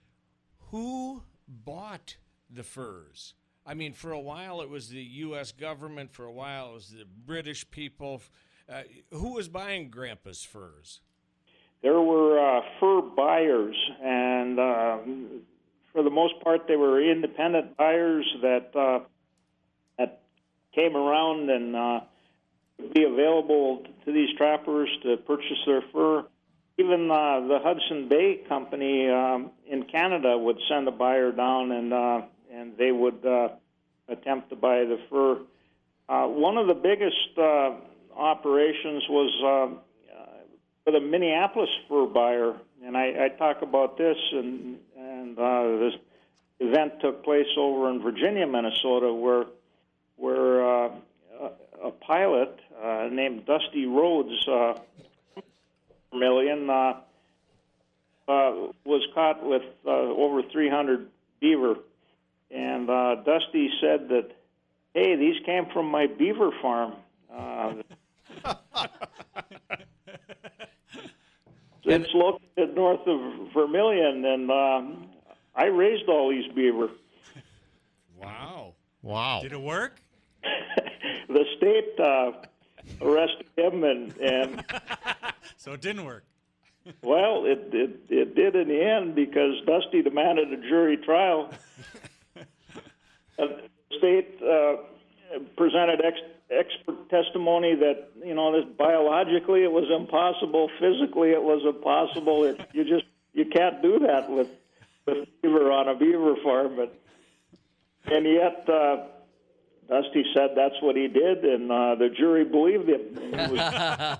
who bought the furs? I mean, for a while it was the U S government. For a while it was the British people. Uh, who was buying Grandpa's furs? There were uh, fur buyers, and uh, for the most part they were independent buyers that uh, that came around and uh, be available to these trappers to purchase their fur. Even uh, the Hudson Bay Company um, in Canada would send a buyer down, and uh, and they would uh, attempt to buy the fur. Uh, one of the biggest uh, operations was uh, uh, for the Minneapolis fur buyer, and I, I talk about this, and, and uh, this event took place over in Virginia, Minnesota, where where uh, a, a pilot uh, named Dusty Rhodes, uh, Vermilion, uh, uh, was caught with uh, over three hundred beaver. And uh, Dusty said that, hey, these came from my beaver farm. Uh, it's located north of Vermilion, and um, I raised all these beaver. Wow. Wow. Did it work? The state uh, arrested him, and, and So it didn't work. well, it, it, it did in the end because Dusty demanded a jury trial. And the state uh, presented ex- expert testimony that, you know, this biologically it was impossible, physically it was impossible. It, you just you can't do that with with beaver on a beaver farm. But, and yet uh, Dusty said that's what he did, and uh, the jury believed him. It was-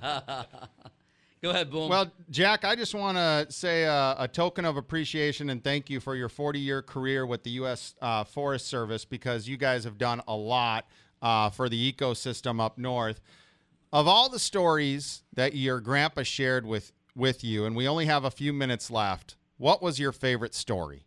Go ahead, Boom. Well, Jack, I just want to say a, a token of appreciation and thank you for your forty-year career with the U S Uh, Forest Service, because you guys have done a lot uh, for the ecosystem up north. Of all the stories that your grandpa shared with, with you, and we only have a few minutes left, what was your favorite story?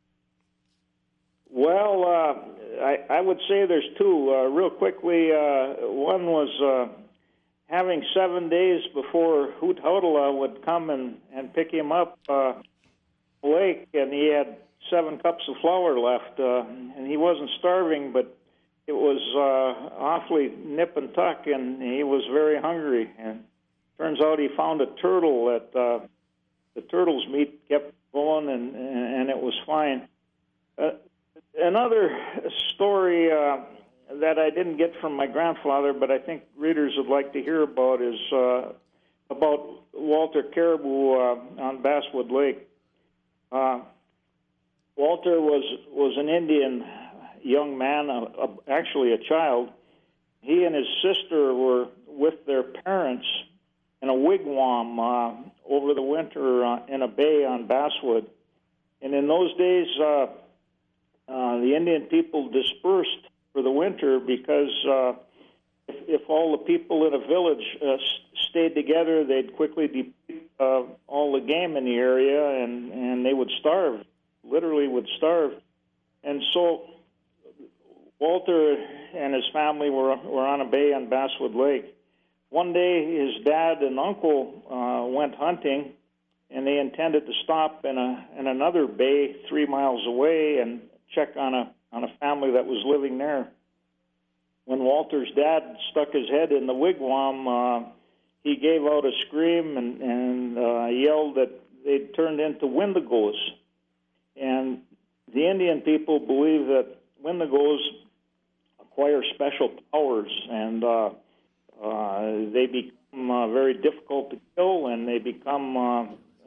Well, uh, I, I would say there's two. Uh, real quickly, uh, one was uh, having seven days before Hoot Hodela would come and, and pick him up uh, the lake, and he had seven cups of flour left, uh, and he wasn't starving, but it was uh, awfully nip and tuck, and he was very hungry. And turns out he found a turtle that uh, the turtle's meat kept going, and, and it was fine. Uh, Another story uh, that I didn't get from my grandfather, but I think readers would like to hear about, is uh, about Walter Caribou uh, on Basswood Lake. Uh, Walter was was an Indian young man, uh, uh, actually a child. He and his sister were with their parents in a wigwam uh, over the winter uh, in a bay on Basswood. And in those days, uh, Uh, the Indian people dispersed for the winter because uh, if, if all the people in a village uh, stayed together, they'd quickly deplete uh, all the game in the area, and, and they would starve, literally would starve. And so Walter and his family were, were on a bay on Basswood Lake. One day, his dad and uncle uh, went hunting, and they intended to stop in, a, in another bay three miles away and check on a on a family that was living there. When Walter's dad stuck his head in the wigwam, uh, he gave out a scream and, and uh, yelled that they'd turned into Wendigos. And the Indian people believe that Wendigos acquire special powers, and uh, uh, they become uh, very difficult to kill, and they become uh,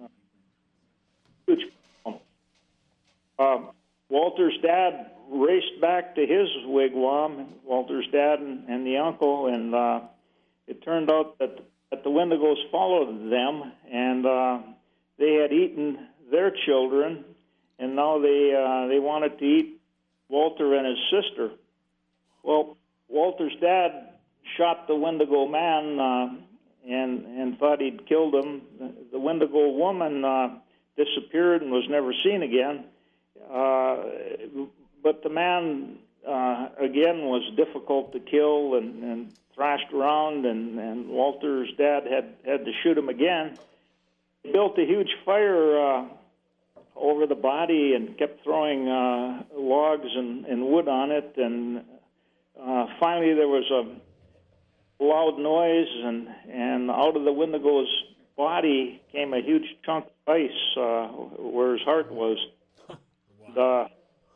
huge. Uh, Walter's dad raced back to his wigwam, Walter's dad and, and the uncle, and uh, it turned out that, that the Wendigos followed them, and uh, they had eaten their children, and now they uh, they wanted to eat Walter and his sister. Well, Walter's dad shot the Wendigo man uh, and and thought he'd killed him. The, the Wendigo woman uh, disappeared and was never seen again. Uh, but the man, uh, again, was difficult to kill and, and thrashed around, and, and Walter's dad had, had to shoot him again. He built a huge fire uh, over the body and kept throwing uh, logs and, and wood on it, and uh, finally there was a loud noise, and, and out of the Wendigo's body came a huge chunk of ice uh, where his heart was. Uh,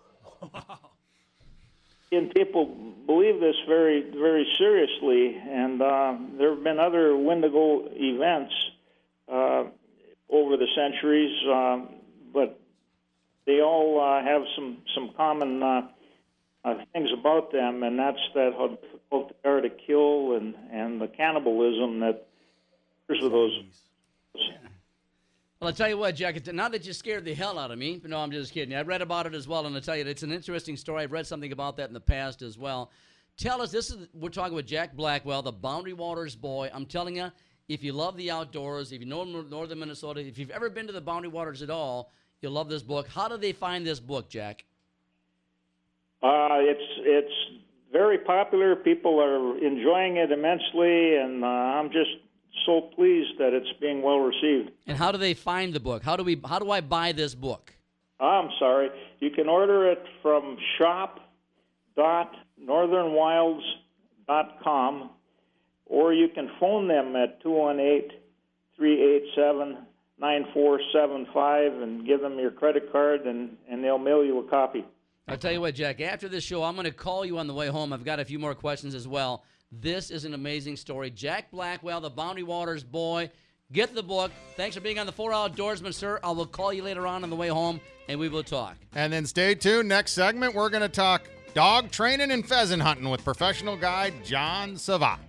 and people believe this very, very seriously, and uh, there have been other Wendigo events uh, over the centuries, uh, but they all uh, have some some common uh, uh, things about them, and that's that how difficult they are to kill, and, and the cannibalism that occurs with those. Well, I'll tell you what, Jack, it's- now that you scared the hell out of me, no, I'm just kidding. I read about it as well, and I'll tell you, it's an interesting story. I've read something about that in the past as well. Tell us, this is, we're talking with Jack Blackwell, the Boundary Waters boy. I'm telling you, if you love the outdoors, if you know northern Minnesota, if you've ever been to the Boundary Waters at all, you'll love this book. How do they find this book, Jack? Uh, it's it's very popular. People are enjoying it immensely, and uh, I'm just so pleased that it's being well received. And how do they find the book? How do we? How do I buy this book? I'm sorry. You can order it from shop dot northern wilds dot com, or you can phone them at two one eight, three eight seven, nine four seven five and give them your credit card, and, and they'll mail you a copy. I'll tell you what, Jack, after this show, I'm going to call you on the way home. I've got a few more questions as well. This is an amazing story. Jack Blackwell, the Boundary Waters boy. Get the book. Thanks for being on the Four Outdoorsman, sir. I will call you later on on the way home, and we will talk. And then stay tuned. Next segment, we're going to talk dog training and pheasant hunting with professional guide John Savat.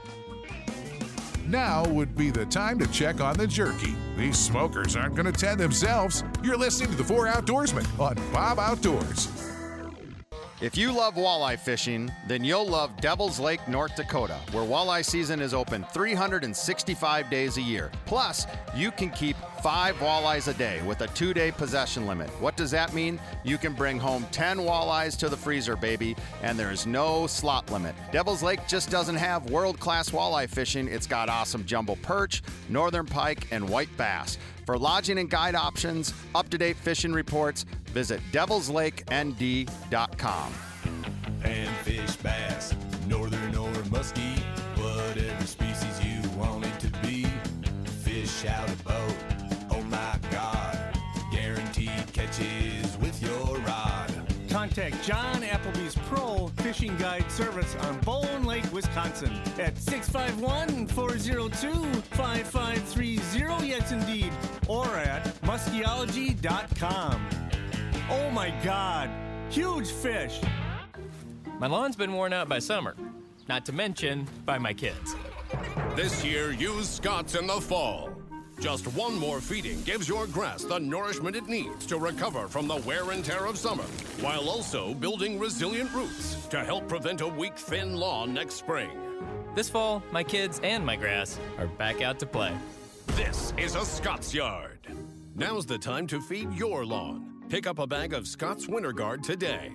Now would be the time to check on the jerky. These smokers aren't going to tend themselves. You're listening to the Four Outdoorsmen on Bob Outdoors. If you love walleye fishing, then you'll love Devil's Lake, North Dakota, where walleye season is open three hundred sixty-five days a year. Plus, you can keep five walleyes a day with a two-day possession limit. What does that mean? You can bring home ten walleyes to the freezer, baby, and there's no slot limit. Devil's Lake just doesn't have world-class walleye fishing. It's got awesome jumbo perch, northern pike, and white bass. For lodging and guide options, up-to-date fishing reports, visit devils lake n d dot com. Panfish, bass, northern or musky, whatever species you want it to be. Fish out a boat, oh my God, guaranteed catches with your rod. Contact John Appleby's Pro Fishing Guide Service on Bone Lake, Wisconsin at six five one, four oh two, five five three oh, yes indeed, or at muskyology dot com. Oh my God, huge fish. My lawn's been worn out by summer, not to mention by my kids. This year, use Scott's in the fall. Just one more feeding gives your grass the nourishment it needs to recover from the wear and tear of summer, while also building resilient roots to help prevent a weak, thin lawn next spring. This fall, my kids and my grass are back out to play. This is a Scott's Yard. Now's the time to feed your lawn. Pick up a bag of Scott's Winter Guard today.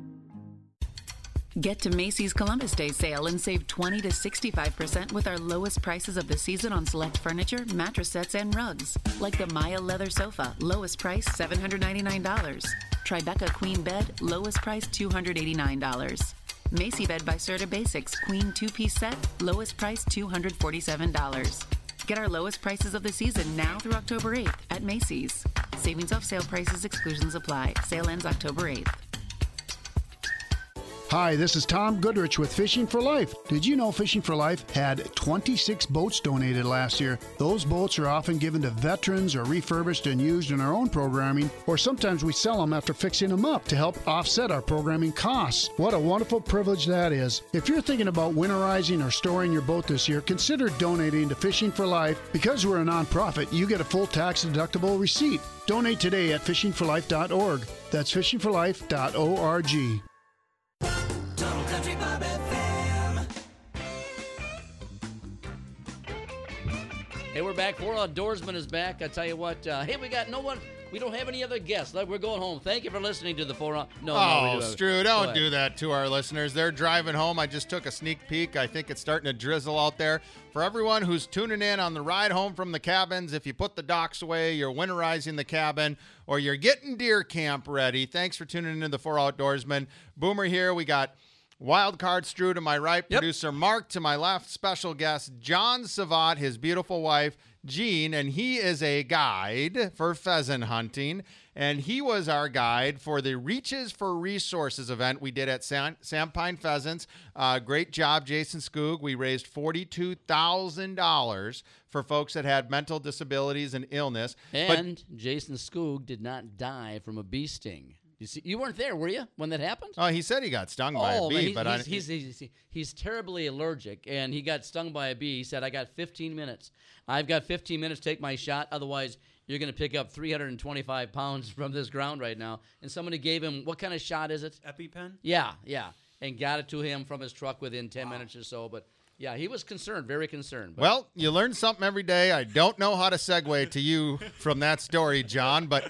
Get to Macy's Columbus Day sale and save twenty to sixty-five percent with our lowest prices of the season on select furniture, mattress sets, and rugs. Like the Maya leather sofa, lowest price seven hundred ninety-nine dollars. Tribeca queen bed, lowest price two hundred eighty-nine dollars. Macy bed by Serta Basics, queen two-piece set, lowest price two hundred forty-seven dollars. Get our lowest prices of the season now through October eighth at Macy's. Savings off sale prices, exclusions apply. Sale ends October eighth. Hi, this is Tom Goodrich with Fishing for Life. Did you know Fishing for Life had twenty-six boats donated last year? Those boats are often given to veterans or refurbished and used in our own programming, or sometimes we sell them after fixing them up to help offset our programming costs. What a wonderful privilege that is. If you're thinking about winterizing or storing your boat this year, consider donating to Fishing for Life. Because we're a nonprofit, you get a full tax-deductible receipt. Donate today at fishing for life dot org. That's fishing for life dot org. Hey, we're back. Four Outdoorsman is back. I tell you what. Uh, hey, we got no one. We don't have any other guests. Like, we're going home. Thank you for listening to the Four Out. No, oh, no, we do Stu, don't do that to our listeners. They're driving home. I just took a sneak peek. I think it's starting to drizzle out there. For everyone who's tuning in on the ride home from the cabins, if you put the docks away, you're winterizing the cabin, or you're getting deer camp ready, thanks for tuning into the Four Outdoorsmen. Boomer here. We got Wild Card Stu to my right, yep. Producer Mark to my left, special guest John Savat, his beautiful wife Jean, and he is a guide for pheasant hunting, and he was our guide for the Reaches for Resources event we did at San- Sandpine Pheasants. Uh, great job, Jason Skoog. We raised forty-two thousand dollars for folks that had mental disabilities and illness. And but, Jason Skoog did not die from a bee sting. You see, you weren't there, were you, when that happened? Oh, he said he got stung by oh, a bee, man, he's, but he's, I, he's, he's, he's, he's terribly allergic, and he got stung by a bee. He said, I got fifteen minutes. I've got fifteen minutes to take my shot. Otherwise, you're going to pick up three hundred twenty-five pounds from this ground right now. And somebody gave him, what kind of shot is it? EpiPen? Yeah, yeah, and got it to him from his truck within ten wow. minutes or so, but... Yeah, he was concerned, very concerned. But. Well, you learn something every day. I don't know how to segue to you from that story, John, but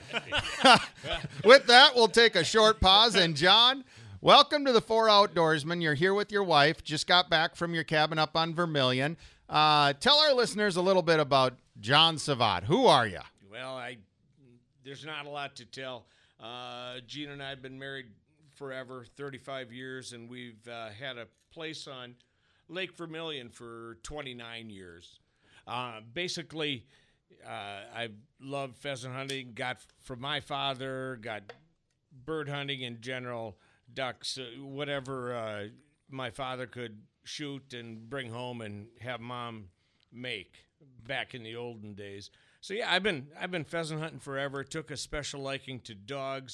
with that, we'll take a short pause. And, John, welcome to the Four Outdoorsmen. You're here with your wife, just got back from your cabin up on Vermilion. Uh, tell our listeners a little bit about John Savat. Who are you? Well, I there's not a lot to tell. Uh, Gene and I have been married forever, thirty-five years, and we've uh, had a place on Lake Vermilion for twenty-nine years. Uh, basically, uh, I love pheasant hunting, got from my father, got bird hunting in general, ducks, uh, whatever uh, my father could shoot and bring home and have mom make back in the olden days. So yeah, I've been I've been pheasant hunting forever. Took a special liking to dogs.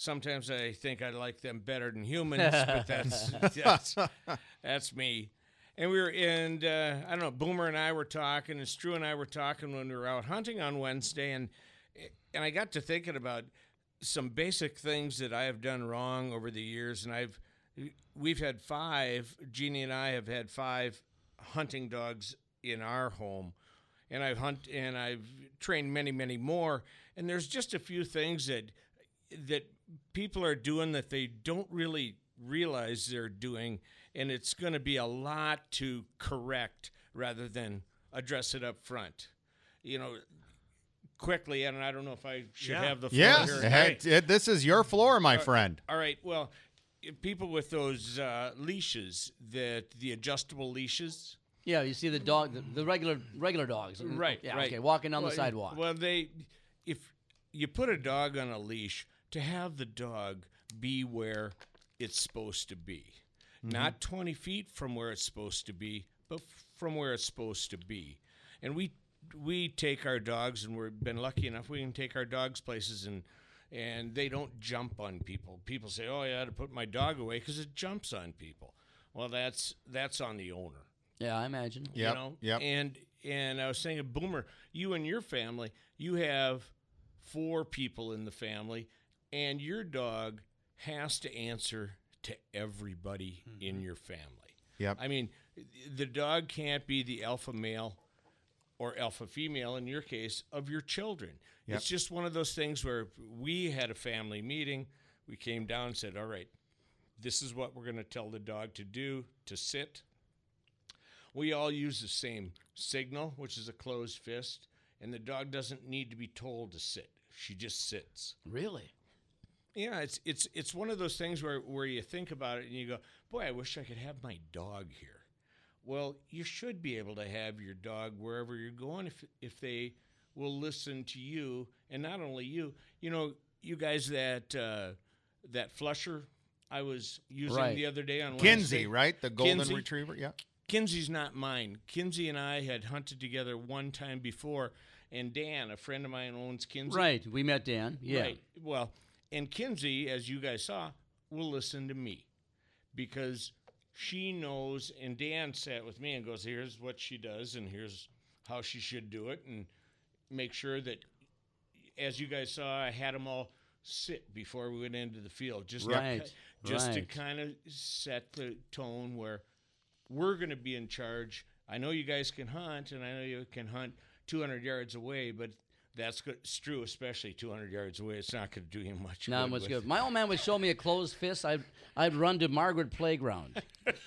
sometimes I think I like them better than humans, but that's that's, that's me. And we were, and uh, I don't know, Boomer and I were talking, and Stu and I were talking when we were out hunting on Wednesday, and and I got to thinking about some basic things that I have done wrong over the years, and I've we've had five. Jeannie and I have had five hunting dogs in our home, and I've hunt and I've trained many, many more. And there's just a few things that that people are doing that they don't really realize they're doing, and it's going to be a lot to correct rather than address it up front. You know, quickly, and I don't know if I should Yeah. have the floor Yes, here. it- Right. it- this is your floor, my Uh, friend. All right. Well, if people with those uh, leashes, that the adjustable leashes. Yeah, you see the dog, the, the regular regular dogs. Right. Yeah. right. Okay, walking down well, the sidewalk. Well, they, if you put a dog on a leash, to have the dog be where it's supposed to be, Mm-hmm. not twenty feet from where it's supposed to be, but from where it's supposed to be. And we we take our dogs, and we've been lucky enough we can take our dogs places, and and they don't jump on people. People say, "Oh, I had to put my dog away because it jumps on people." Well, that's that's on the owner. Yeah, I imagine. Yep, You know? yep. And and I was saying, Boomer, you and your family, you have four people in the family, and your dog has to answer to everybody in your family. Yep. I mean, the dog can't be the alpha male or alpha female, in your case, of your children. Yep. It's just one of those things where we had a family meeting. We came down and said, all right, this is what we're going to tell the dog to do, to sit. We all use the same signal, which is a closed fist, and the dog doesn't need to be told to sit. She just sits. Really? Yeah, it's it's it's one of those things where, where you think about it and you go, boy, I wish I could have my dog here. Well, you should be able to have your dog wherever you're going if if they will listen to you, and not only you. You know, you guys, that uh, that flusher I was using Right. the other day on Kinsey, Wednesday. right? The golden Kinsey. retriever. Yeah. Kinsey's not mine. Kinsey and I had hunted together one time before, and Dan, a friend of mine, owns Kinsey. Right. We met Dan. Yeah. Right. Well, and Kinsey, as you guys saw, will listen to me because she knows, and Dan sat with me and goes, here's what she does, and here's how she should do it, and make sure that, as you guys saw, I had them all sit before we went into the field. Just Right, to, just to right. kind of set the tone where we're going to be in charge. I know you guys can hunt, and I know you can hunt two hundred yards away, but that's good. It's true, especially two hundred yards away. It's not going to do you much Not good. much with- good. My old man would show me a closed fist. I'd I'd run to Margaret Playground.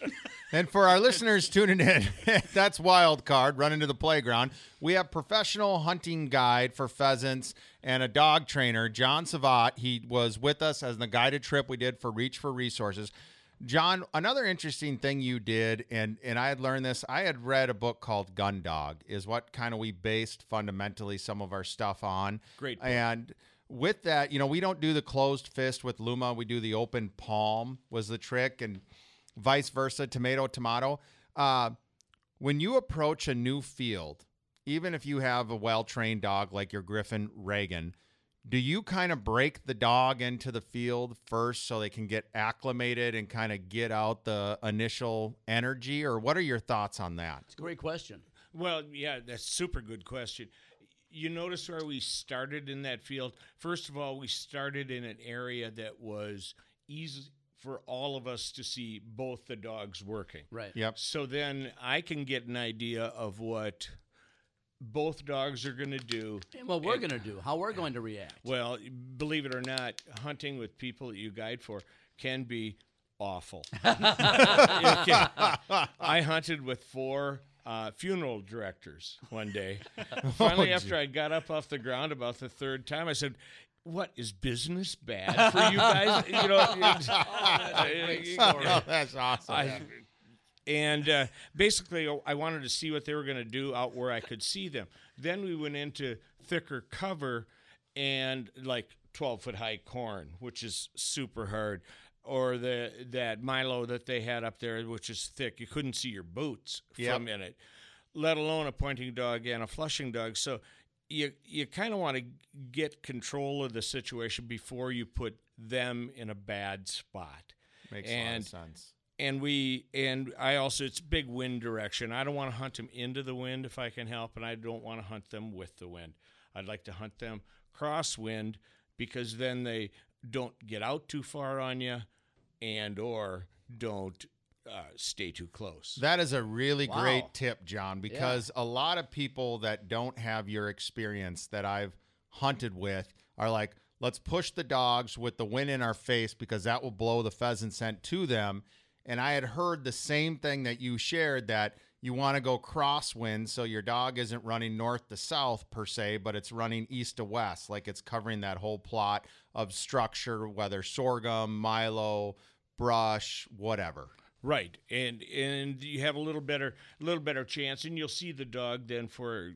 And for our listeners tuning in, that's Wild Card, Run into the Playground. We have professional hunting guide for pheasants and a dog trainer, John Savat. He was with us as the guided trip we did for Reach for Resources. John, another interesting thing you did, and, and I had learned this, I had read a book called Gun Dog, is what kind of we based fundamentally some of our stuff on. Great book. And with that, you know, we don't do the closed fist with Luma. We do the open palm was the trick, and vice versa, tomato, tomato. Uh, when you approach a new field, even if you have a well-trained dog like your Griffin Reagan, do you kind of break the dog into the field first so they can get acclimated and kind of get out the initial energy? Or what are your thoughts on that? It's a great question. Well, yeah, that's a super good question. You notice where we started in that field? First of all, we started in an area that was easy for all of us to see both the dogs working. Right. Yep. So then I can get an idea of what both dogs are going to do. And what we're And- going to do, how we're going to react. Well, believe it or not, hunting with people that you guide for can be awful. It can. I hunted with four uh, funeral directors one day. Finally, Oh, after I got up off the ground about the third time, I said, "What, is business bad for you guys?" You know, it's- Oh, that's awesome. I, and uh, basically, I wanted to see what they were going to do out where I could see them. Then we went into thicker cover and like twelve foot high corn, which is super hard, or the that Milo that they had up there, which is thick. You couldn't see your boots Yep. from in it, let alone a pointing dog and a flushing dog. So you you kind of want to get control of the situation before you put them in a bad spot. Makes and, a lot of sense. And we and I also it's big wind direction. I don't want to hunt them into the wind if I can help, and I don't want to hunt them with the wind. I'd like to hunt them crosswind because then they don't get out too far on you, and or don't uh, stay too close. That is a really Wow. great tip, John, because a lot of people that don't have your experience that I've hunted with are like, let's push the dogs with the wind in our face because that will blow the pheasant scent to them. And I had heard the same thing that you shared, that you want to go crosswind so your dog isn't running north to south per se, but it's running east to west, like it's covering that whole plot of structure, whether sorghum, milo, brush, whatever. Right, and and you have a little better, little better chance, and you'll see the dog then for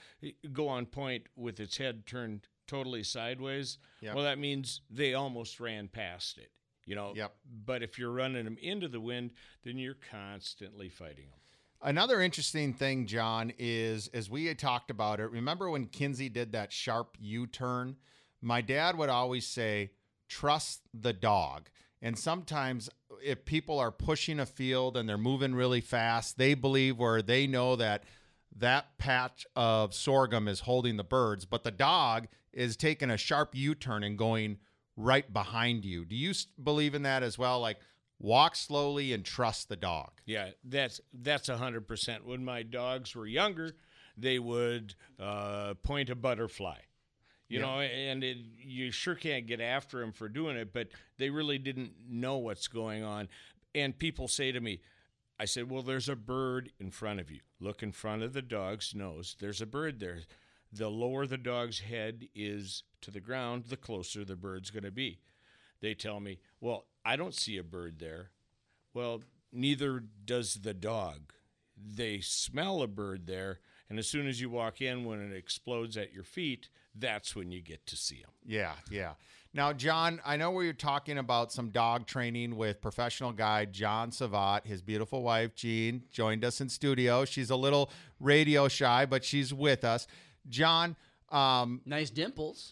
go on point with its head turned totally sideways. Yep. Well, that means they almost ran past it, you know. Yep. But if you're running them into the wind, then you're constantly fighting them. Another interesting thing, John, is as we had talked about it, remember when Kinsey did that sharp U-turn? My dad would always say, trust the dog. And sometimes if people are pushing a field and they're moving really fast, they believe or they know that that patch of sorghum is holding the birds, but the dog is taking a sharp U-turn and going right behind you. Do you s- believe in that as well? Like, walk slowly and trust the dog. Yeah, that's that's a hundred percent. When my dogs were younger, they would uh, point a butterfly, you Yeah. know, and it, you sure can't get after them for doing it, but they really didn't know what's going on. And people say to me, I said, well, there's a bird in front of you. Look in front of the dog's nose. There's a bird there. The lower the dog's head is to the ground, the closer the bird's going to be. They tell me, well, I don't see a bird there. Well, neither does the dog. They smell a bird there, and as soon as you walk in, when it explodes at your feet, that's when you get to see them. Yeah, yeah. Now, John, I know we were talking about some dog training with professional guide John Savat. His beautiful wife, Jean, joined us in studio. She's a little radio shy, but she's with us. John. Um, nice dimples.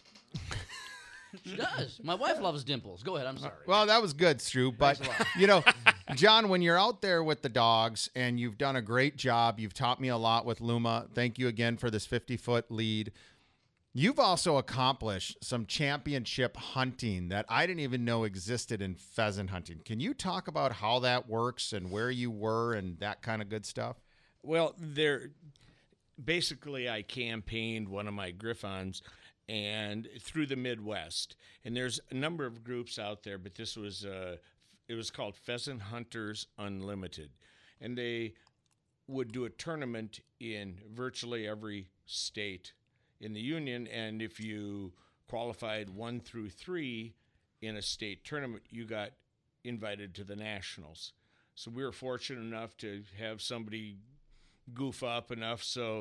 She does. My wife loves dimples. Go ahead. I'm sorry. Well, that was good, Stu. But, Thanks a lot. you know, John, when you're out there with the dogs, and you've done a great job, you've taught me a lot with Luma. Thank you again for this fifty-foot lead. You've also accomplished some championship hunting that I didn't even know existed in pheasant hunting. Can you talk about how that works and where you were and that kind of good stuff? Well, there, basically, I campaigned one of my Griffons and through the Midwest, and there's a number of groups out there, but this was uh, it was called Pheasant Hunters Unlimited, and they would do a tournament in virtually every state in the union, and if you qualified one through three in a state tournament, you got invited to the nationals. So we were fortunate enough to have somebody goof up enough so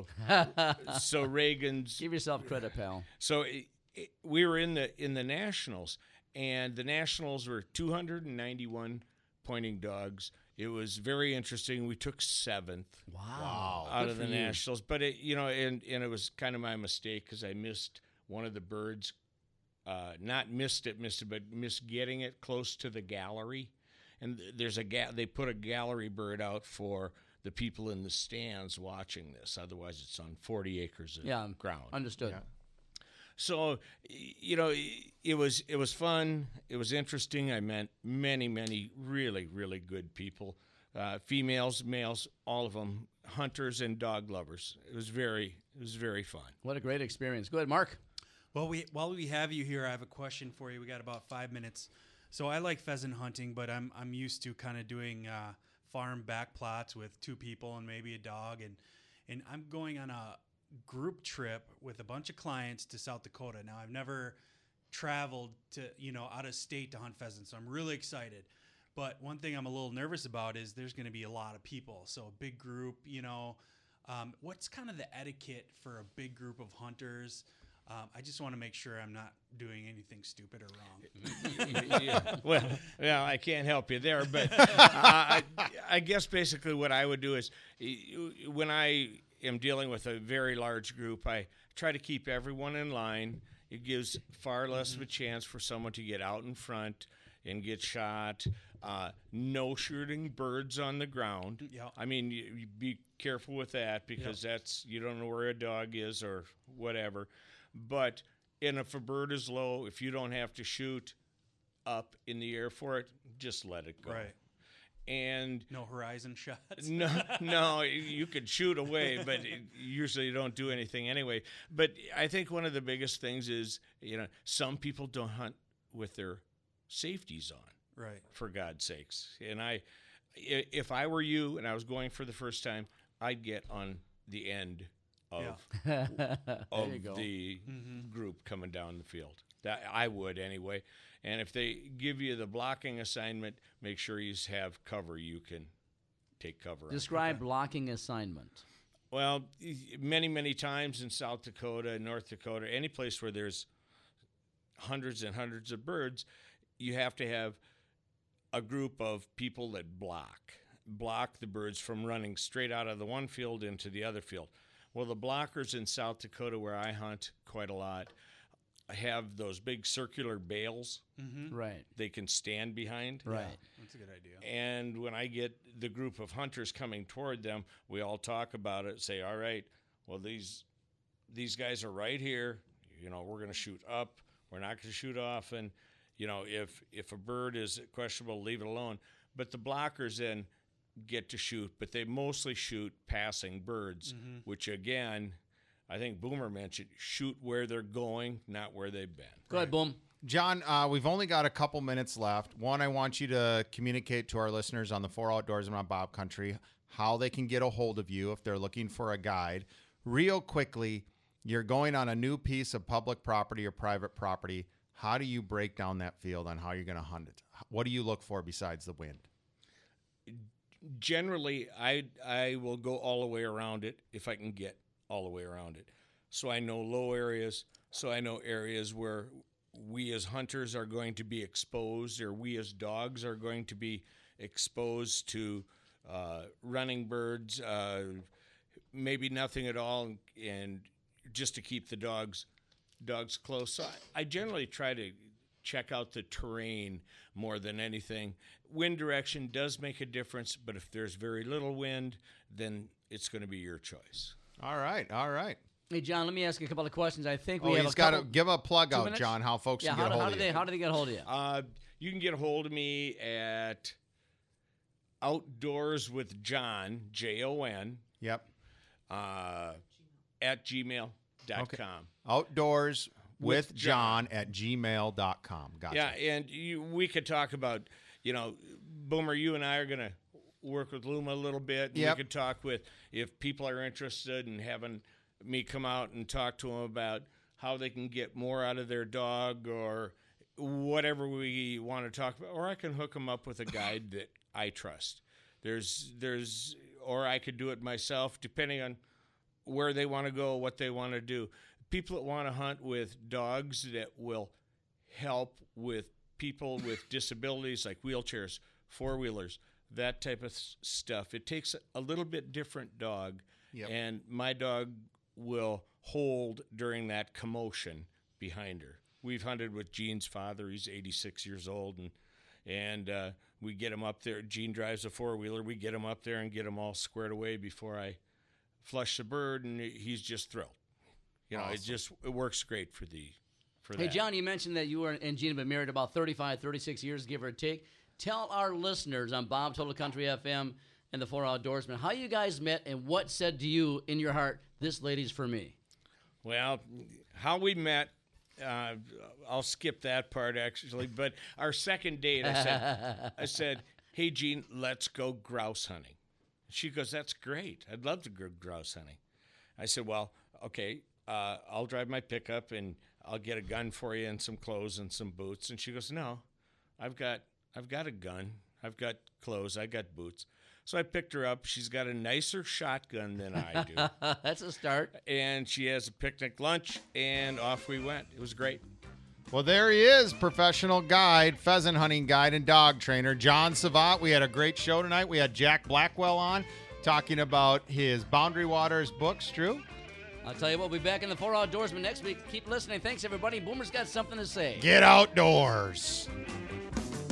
so Reagan's give yourself credit, pal. So it, it, we were in the in the nationals, and the nationals were two hundred ninety-one pointing dogs. It was very interesting. We took seventh. Wow. Out Good of the for you. nationals, but it you know and and it was kind of my mistake because I missed one of the birds. Uh, not missed it, missed it, but missed getting it close to the gallery. And there's a ga- they put a gallery bird out for the people in the stands watching this. Otherwise, it's on forty acres of Yeah, ground. understood. Yeah. So, you know, it was it was fun. It was interesting. I met many, many really, really good people, uh, females, males, all of them, hunters and dog lovers. It was very, it was very fun. What a great experience. Go ahead, Mark. Well, we while we have you here, I have a question for you. We got about five minutes. So I like pheasant hunting, but I'm I'm used to kind of doing uh, farm back plots with two people and maybe a dog, and and I'm going on a group trip with a bunch of clients to South Dakota. Now I've never traveled to you know out of state to hunt pheasants, so I'm really excited. But one thing I'm a little nervous about is there's going to be a lot of people, so a big group. You know, um, what's kind of the etiquette for a big group of hunters? Um, I just want to make sure I'm not doing anything stupid or wrong. yeah. Well, well, I can't help you there, but uh, I, I guess basically what I would do is when I am dealing with a very large group, I try to keep everyone in line. It gives far less of a chance for someone to get out in front and get shot. Uh, no shooting birds on the ground. Yeah. I mean, you, you be careful with that because yep. that's you don't know where a dog is or whatever. But and if a bird is low, if you don't have to shoot up in the air for it, just let it go. Right. And no horizon shots. no, no, you could shoot away, but it, usually you don't do anything anyway. But I think one of the biggest things is, you know, some people don't hunt with their safeties on. Right. For God's sakes. And I, if I were you and I was going for the first time, I'd get on the end of, Yeah. of There you go. the Mhm. group coming down the field. That I would anyway. And if they give you the blocking assignment, make sure you have cover you can take cover on. Describe blocking assignment. Well, many, many times in South Dakota, North Dakota, any place where there's hundreds and hundreds of birds, you have to have a group of people that block, block the birds from running straight out of the one field into the other field. Well, the blockers in South Dakota, where I hunt quite a lot, have those big circular bales. Mm-hmm. Right. They can stand behind. Right. That's a good idea. And when I get the group of hunters coming toward them, we all talk about it, say, all right, well, these these guys are right here. You know, we're going to shoot up. We're not going to shoot off. And, you know, if, if a bird is questionable, leave it alone. But the blockers then get to shoot, but they mostly shoot passing birds, Mhm. which, again, I think Boomer mentioned, shoot where they're going, not where they've been. Go ahead, Boom. John, uh, we've only got a couple minutes left. One, I want you to communicate to our listeners on the Four Outdoorsmen on Bob Country how they can get a hold of you if they're looking for a guide. Real quickly, you're going on a new piece of public property or private property. How do you break down that field on how you're going to hunt it? What do you look for besides the wind? Generally, I I will go all the way around it if I can get all the way around it. So I know low areas, so I know areas where we as hunters are going to be exposed, or we as dogs are going to be exposed to uh, running birds, uh, maybe nothing at all, and just to keep the dogs dogs close. So I, I generally try to check out the terrain more than anything. Wind direction does make a difference, but if there's very little wind, then it's going to be your choice. All right, all right. Hey, John, let me ask you a couple of questions. I think we Oh, have he's a got couple. to give a plug two out, minutes? John, how folks yeah, can how, get a do- hold how of do they you. how do they get a hold of you? Uh, you can get a hold of me at Outdoors with John, J O N. Yep. Uh, at gmail dot Okay. com. Outdoors with, With John, at gmail dot com. Gotcha. Yeah, and you, we could talk about, you know, Boomer, you and I are going to work with Luma a little bit. And Yep. We could talk with, if people are interested in having me come out and talk to them about how they can get more out of their dog or whatever we want to talk about. Or I can hook them up with a guide that I trust. There's, there's, or I could do it myself, depending on where they want to go, what they want to do. People that want to hunt with dogs that will help with people with disabilities like wheelchairs, four-wheelers, that type of s- stuff. It takes a little bit different dog, Yep. and my dog will hold during that commotion behind her. We've hunted with Gene's father. He's eighty-six years old, and and uh, we get him up there. Gene drives a four-wheeler. We get him up there and get him all squared away before I flush the bird, and he's just thrilled. You know, it Awesome. just it works great for the for Hey, that. John, you mentioned that you were and Gene have been married about thirty-five, thirty-six years, give or take. Tell our listeners on Bob Total Country F M and the Four Outdoorsmen how you guys met and what said to you in your heart, this lady's for me. Well, how we met, uh, I'll skip that part actually. But our second date, I said, I said, "Hey, Gene, let's go grouse hunting." She goes, "That's great. I'd love to go grouse hunting." I said, "Well, okay, uh, I'll drive my pickup and I'll get a gun for you and some clothes and some boots." And she goes, "No, I've got, I've got a gun. I've got clothes. I got boots." So I picked her up. She's got a nicer shotgun than I do. That's a start. And she has a picnic lunch, and off we went. It was great. Well, there he is, professional guide, pheasant hunting guide, and dog trainer, John Savat. We had a great show tonight. We had Jack Blackwell on. talking about his Boundary Waters books. Drew? I'll tell you what, we'll be back in the Four Outdoorsmen next week. Keep listening. Thanks, everybody. Boomer's got something to say. Get outdoors.